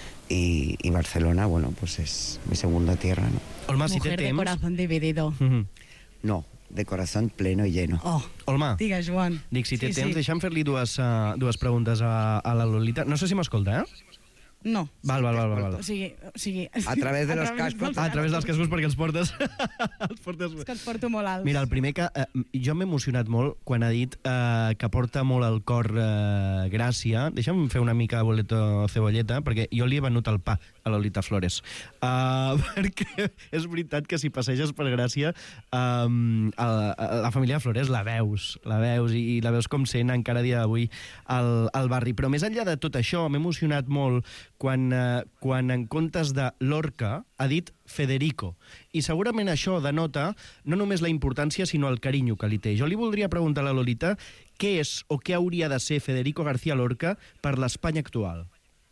Speaker 8: Y, y Barcelona, bueno, pues es mi segunda tierra, ¿no?
Speaker 2: Olma, si té
Speaker 7: Mujer de
Speaker 2: temps...
Speaker 7: corazón dividido.
Speaker 2: Mhm.
Speaker 8: No, de corazón pleno y lleno.
Speaker 7: Oh,
Speaker 2: Olma,
Speaker 7: digues, Joan.
Speaker 2: dic, si té
Speaker 7: Sí,
Speaker 2: temps,
Speaker 7: sí.
Speaker 2: deixa'm fer-li dues, uh, dues preguntes a, a la Lolita. No sé si m'escolta, eh?
Speaker 7: No.
Speaker 2: Val, val, val, val, val.
Speaker 7: O sigui, o sigui...
Speaker 8: A través de los cascos.
Speaker 2: Ah, a través dels cascos perquè els portes... els portes...
Speaker 7: És que els porto molt alts.
Speaker 2: Mira, el primer que... Eh, jo m'he emocionat molt quan ha dit eh, que porta molt al cor eh, Gràcia. Deixa'm fer una mica boleto cebolleta, perquè jo li he venut el pa a Lolita Flores. Uh, perquè és veritat que si passeges per Gràcia, um, a, a la família Flores la veus, la veus i, i la veus com sent encara a dia d'avui al, al barri. Però més enllà de tot això, m'he emocionat molt quan, eh, quan en comptes de Lorca ha dit Federico. I segurament això denota no només la importància, sinó el carinyo que li té. Jo li voldria preguntar a la Lolita què és o què hauria de ser Federico García Lorca per l'Espanya actual.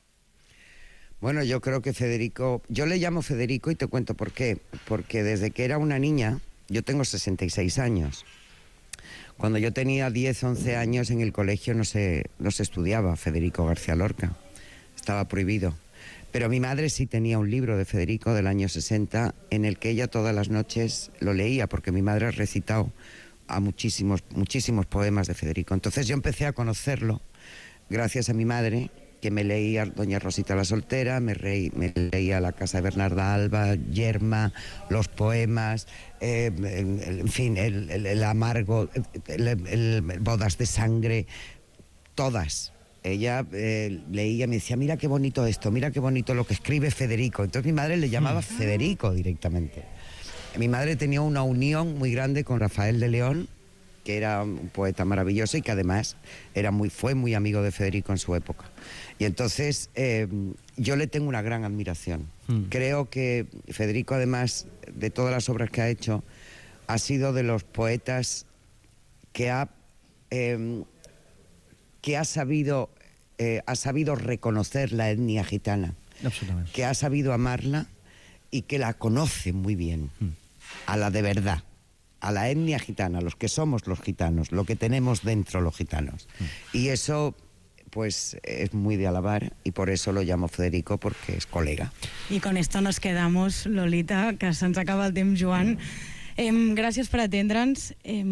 Speaker 8: Bueno, yo creo que Federico... Yo le llamo Federico y te cuento por qué. Porque desde que era una niña, yo tengo sesenta y seis años. Cuando yo tenía diez, once años en el colegio no se, no se estudiaba Federico García Lorca. Estaba prohibido. Pero mi madre sí tenía un libro de Federico del año sesenta en el que ella todas las noches lo leía, porque mi madre ha recitado a muchísimos, muchísimos poemas de Federico. Entonces yo empecé a conocerlo gracias a mi madre, que me leía Doña Rosita la Soltera, me, reí, me leía La Casa de Bernarda Alba, Yerma, los poemas, eh, el, en fin, el, el, el amargo, el, el, el Bodas de Sangre, todas. Ella eh, leía y me decía, mira qué bonito esto, mira qué bonito lo que escribe Federico. Entonces mi madre le llamaba Federico directamente. Mi madre tenía una unión muy grande con Rafael de León, que era un poeta maravilloso y que además era muy, fue muy amigo de Federico en su época. Y entonces eh, yo le tengo una gran admiración. Mm. Creo que Federico, además de todas las obras que ha hecho, ha sido de los poetas que ha... Eh, que ha sabido, eh, ha sabido reconocer la etnia gitana, que ha sabido amarla y que la conoce muy bien, mm. a la de verdad, a la etnia gitana, los que somos los gitanos, lo que tenemos dentro los gitanos. Mm. Y eso, pues, es muy de alabar y por eso lo llamo Federico, porque es colega.
Speaker 7: Y con esto nos quedamos, Lolita, que se'ns acaba el temps, Joan. Eh, gràcies per atendre'ns. Eh,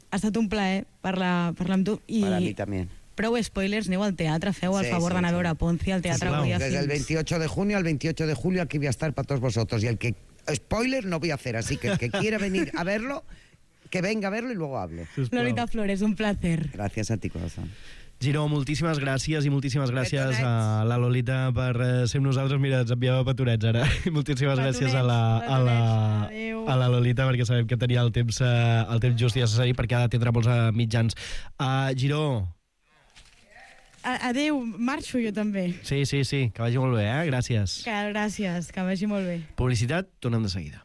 Speaker 7: ha estat un plaer parlar, parlar amb tu. I
Speaker 8: Para mí también.
Speaker 7: prou spoilers, aneu al teatre, feu el
Speaker 8: Sí,
Speaker 7: favor
Speaker 8: sí,
Speaker 7: d'anar
Speaker 8: sí.
Speaker 7: a veure Ponzi al Teatre
Speaker 2: Sí,
Speaker 7: Goya
Speaker 8: Desde el
Speaker 7: Films.
Speaker 8: veintiocho de junio al veintiocho de julio aquí voy a estar para todos vosotros. Y el que... Spoiler no voy a hacer, así que el que quiera venir a verlo, que venga a verlo y luego hable.
Speaker 7: Lolita Flores, un placer.
Speaker 8: Gracias a ti, corazón.
Speaker 2: Giró, moltíssimes gràcies i moltíssimes gràcies
Speaker 8: Petonets.
Speaker 2: a la Lolita per eh, ser amb nosaltres. Mira, ens enviava petonets ara. I moltíssimes
Speaker 7: Petonets,
Speaker 2: gràcies a la, a, la,
Speaker 7: petonets, adéu.
Speaker 2: a la Lolita, perquè sabem que tenia el temps, eh, el temps just i necessari perquè ha d'atendre molts eh, mitjans. Uh, Giró,
Speaker 7: A adéu, marxo jo també.
Speaker 2: sí, sí, sí, que vagi molt bé, eh? Gràcies.
Speaker 7: Que gràcies, que vagi molt bé.
Speaker 2: Publicitat, tornem de seguida.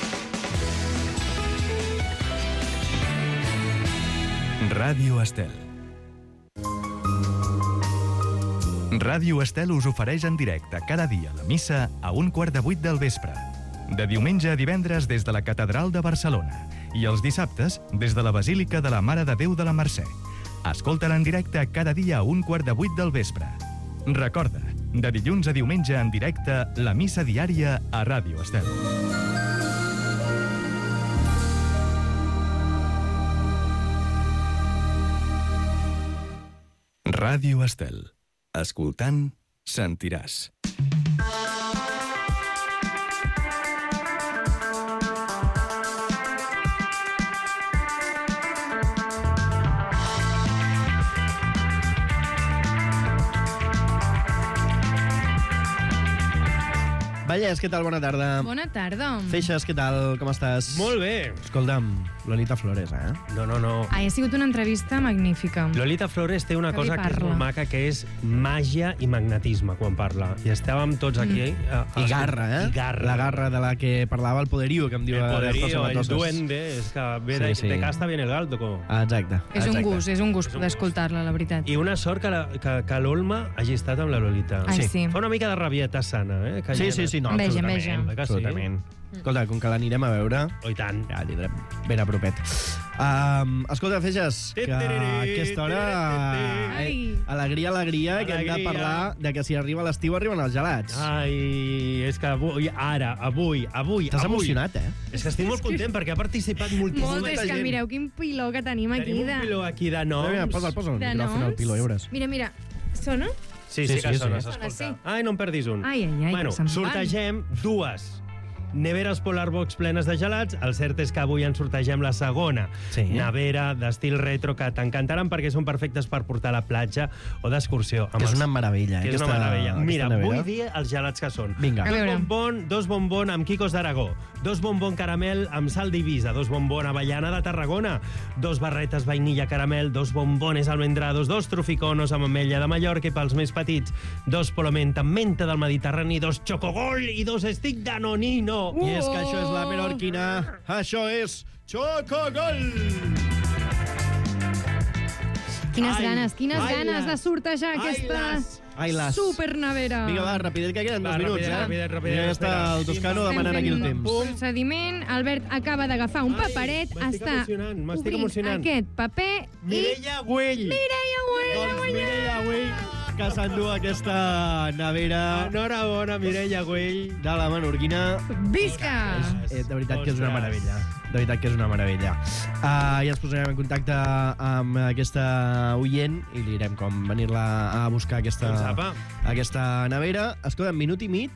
Speaker 1: Ràdio Estel. Ràdio Estel us ofereix en directe cada dia la missa a un quart de vuit del vespre. De diumenge a divendres des de la Catedral de Barcelona i els dissabtes des de la Basílica de la Mare de Déu de la Mercè. Escolta-la en directe cada dia a un quart de vuit del vespre. Recorda, de dilluns a diumenge en directe, la missa diària a Ràdio Estel. Ràdio Estel. Escoltant, sentiràs.
Speaker 2: Vallès, què tal? Bona tarda.
Speaker 9: Bona tarda.
Speaker 2: Feixes, què tal? Com estàs?
Speaker 10: Molt bé.
Speaker 2: Escolta'm, Lolita Flores, eh?
Speaker 10: No, no, no.
Speaker 9: Ah, ha sigut una entrevista magnífica.
Speaker 10: Lolita Flores té una
Speaker 9: Que
Speaker 10: cosa
Speaker 9: bé
Speaker 10: que és
Speaker 9: parla.
Speaker 10: molt maca, que és màgia i magnetisme quan parla. I estàvem tots aquí... Mm. A, a,
Speaker 2: I garra, eh?
Speaker 10: I garra.
Speaker 2: La garra de la que parlava el poderío, que em diu
Speaker 10: El
Speaker 2: José
Speaker 10: poderío, el
Speaker 2: Matosas.
Speaker 10: duende, és que ve de,
Speaker 2: Sí, sí.
Speaker 10: de casta viene el galdo. Com.
Speaker 2: Ah, exacte.
Speaker 9: És un
Speaker 2: exacte.
Speaker 9: gust, és un gust
Speaker 10: És un
Speaker 9: d'escoltar-la, la veritat.
Speaker 10: I una sort que, la, que, que l'Olma hagi estat amb la Lolita.
Speaker 9: Ai, sí.
Speaker 10: Fa una mica de rabieta sana, eh? Que
Speaker 2: Sí,
Speaker 10: hi ha-
Speaker 2: sí, sí, no,
Speaker 9: Enveja,
Speaker 2: absolutament.
Speaker 9: enveja.
Speaker 10: Oi que sí?
Speaker 2: Absolutament. Escolta, com que l'anirem a veure,
Speaker 10: Oh, i tant.
Speaker 2: ja tindrem ben a propet. Um, escolta, Feixes, que a aquesta hora... Eh,
Speaker 9: Ai.
Speaker 2: alegria, alegria, que hem de
Speaker 10: Alegria.
Speaker 2: parlar de que si arriba l'estiu arriben els gelats.
Speaker 10: Ai, és que avui, ara, avui, avui,
Speaker 2: T'has
Speaker 10: avui...
Speaker 2: emocionat, eh?
Speaker 10: És que estic molt content perquè ha participat moltíssima
Speaker 9: Molt, és que
Speaker 10: gent.
Speaker 9: mireu quin piló que tenim aquí.
Speaker 10: Tenim
Speaker 9: de...
Speaker 10: un piló aquí de noms.
Speaker 2: Mira, mira, posa'l, posa'l,
Speaker 9: de
Speaker 2: el micròfon al
Speaker 9: noms.
Speaker 2: piló, ja veuràs.
Speaker 9: Mira, mira, sona?
Speaker 10: Sí,
Speaker 2: Sí,
Speaker 10: sí, que
Speaker 2: sí,
Speaker 10: sona,
Speaker 2: sí.
Speaker 10: s'escolta.
Speaker 9: Sona, sí.
Speaker 10: Ai, no en perdis un.
Speaker 9: Ai, ai, ai,
Speaker 10: bueno,
Speaker 9: que se'n van.
Speaker 10: sortegem dues neveres Polarbox plenes de gelats. El cert és que avui en sortegem la segona.
Speaker 2: Sí.
Speaker 10: Nevera d'estil retro que t'encantaran perquè són perfectes per portar a la platja o d'excursió. amb
Speaker 2: Que és
Speaker 10: els-
Speaker 2: una meravella, eh?
Speaker 10: Que és
Speaker 2: aquesta-
Speaker 10: una meravella.
Speaker 2: aquesta
Speaker 10: Mira,
Speaker 2: nevera.
Speaker 10: vull dir els gelats que són.
Speaker 2: Vinga.
Speaker 9: A
Speaker 10: Dos
Speaker 9: veure.
Speaker 10: bombon, dos bombon amb quicos d'Aragó, dos bombon caramel amb sal d'Ibisa, dos bombon avellana de Tarragona, dos barretes vainilla caramel, dos bombones almendrados, dos truficonos amb ametlla de Mallorca i pels més petits, dos polomenta amb menta del Mediterrani, dos chocogol i dos stick de nonino.
Speaker 2: I és que això és la menorquina. Això és Chocogol!
Speaker 9: Quines
Speaker 10: Ai,
Speaker 9: ganes, quines
Speaker 10: ai,
Speaker 9: ganes
Speaker 10: las.
Speaker 9: de sortejar
Speaker 10: Ai,
Speaker 9: aquesta
Speaker 10: las.
Speaker 2: Ai, las.
Speaker 9: supernevera.
Speaker 2: Vinga, va, rapidet, que queden dos
Speaker 10: Va,
Speaker 2: minuts,
Speaker 10: rapidet,
Speaker 2: eh?
Speaker 10: rapidet, rapidet,
Speaker 2: Ja està
Speaker 10: espera.
Speaker 2: el Toscano
Speaker 10: Estem
Speaker 2: demanant aquí el
Speaker 9: fent
Speaker 2: temps.
Speaker 9: Procediment, Albert acaba d'agafar un
Speaker 10: Ai,
Speaker 9: paperet,
Speaker 10: m'estic
Speaker 9: està
Speaker 10: emocionant, m'estic
Speaker 9: obrint
Speaker 10: emocionant.
Speaker 9: aquest paper i...
Speaker 10: Mireia Güell.
Speaker 9: Mireia Güell,
Speaker 2: Doncs Mireia Güell, que s'endú aquesta nevera
Speaker 10: Enhorabona, Mireia Güell.
Speaker 2: de la menorquina.
Speaker 9: Visca!
Speaker 2: Eh, de veritat que és una
Speaker 10: Ostres.
Speaker 2: meravella. De veritat que és una meravella. Uh, ja ens posarem en contacte amb aquesta oient i li direm com venir-la a buscar aquesta,
Speaker 10: Doncs apa.
Speaker 2: aquesta nevera. Escolta, un minut i mig.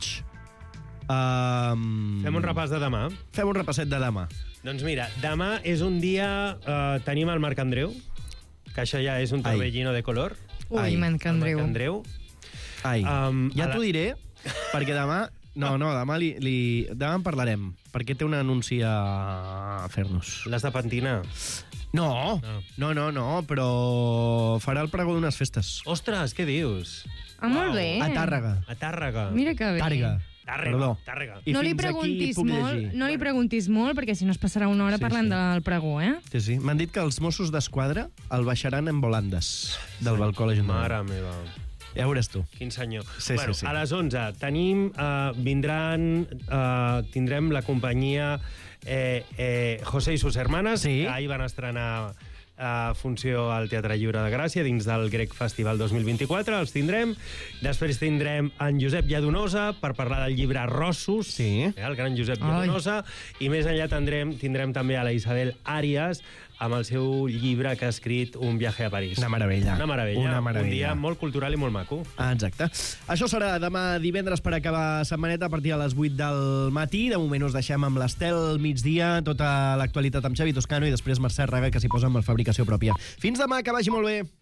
Speaker 2: Um,
Speaker 10: Fem un repàs de demà.
Speaker 2: Fem un repasset de demà.
Speaker 10: Doncs mira, demà és un dia... Eh, tenim el Marc Andreu, que això ja és un
Speaker 2: Ai.
Speaker 10: torbellino de color.
Speaker 2: Ai,
Speaker 9: Ui, Marc Andreu.
Speaker 10: El Marc Andreu.
Speaker 2: Ai,
Speaker 10: Um,
Speaker 2: ja
Speaker 10: a la-
Speaker 2: t'ho diré, perquè demà... No, no, demà, li, li, demà en parlarem, perquè té un anunci a fer-nos.
Speaker 10: Les de pentina.
Speaker 2: No,
Speaker 10: No.
Speaker 2: no, no, no, però farà el pregó d'unes festes.
Speaker 10: Ostres, què dius?
Speaker 9: Ah, molt bé.
Speaker 2: A Tàrrega.
Speaker 10: A Tàrrega.
Speaker 9: Mira que bé.
Speaker 2: Tàrrega.
Speaker 10: Tàrrega.
Speaker 2: Perdó.
Speaker 10: Tàrrega.
Speaker 2: I
Speaker 9: No li
Speaker 2: fins aquí
Speaker 9: preguntis
Speaker 2: puc
Speaker 9: molt,
Speaker 2: llegir.
Speaker 9: no li preguntis molt, perquè si no es passarà una hora
Speaker 2: Sí,
Speaker 9: parlant
Speaker 2: sí.
Speaker 9: del pregó, eh?
Speaker 2: Sí, sí. M'han dit que els Mossos d'Esquadra el baixaran en volandes del balcó de l'Ajuntament.
Speaker 10: Mare meva.
Speaker 2: Ja veuràs tu.
Speaker 10: Quin senyor.
Speaker 2: Sí,
Speaker 10: bueno,
Speaker 2: sí, sí.
Speaker 10: A les onze tenim, uh, vindran, uh, tindrem la companyia eh, eh, José i sus hermanes,
Speaker 2: Sí.
Speaker 10: que ahir van estrenar uh, funció al Teatre Lliure de Gràcia dins del Grec Festival dos mil vint-i-quatre, els tindrem. Després tindrem en Josep Lladonosa per parlar del llibre Rossos,
Speaker 2: Sí.
Speaker 10: eh, el gran Josep
Speaker 9: Ai.
Speaker 10: Lladonosa, i més enllà tindrem, tindrem també a la Isabel Àries amb el seu llibre que ha escrit Un viaje a París.
Speaker 2: Una meravella.
Speaker 10: Una meravella.
Speaker 2: Una
Speaker 10: Un
Speaker 2: meravella.
Speaker 10: dia molt cultural i molt maco.
Speaker 2: Ah, exacte. Això serà demà divendres per acabar setmaneta a partir de les vuit del matí. De moment us deixem amb l'Estel al migdia, tota l'actualitat amb Xavi Toscano i després Mercè Raga, que s'hi posa amb la fabricació pròpia. Fins demà, que vagi molt bé.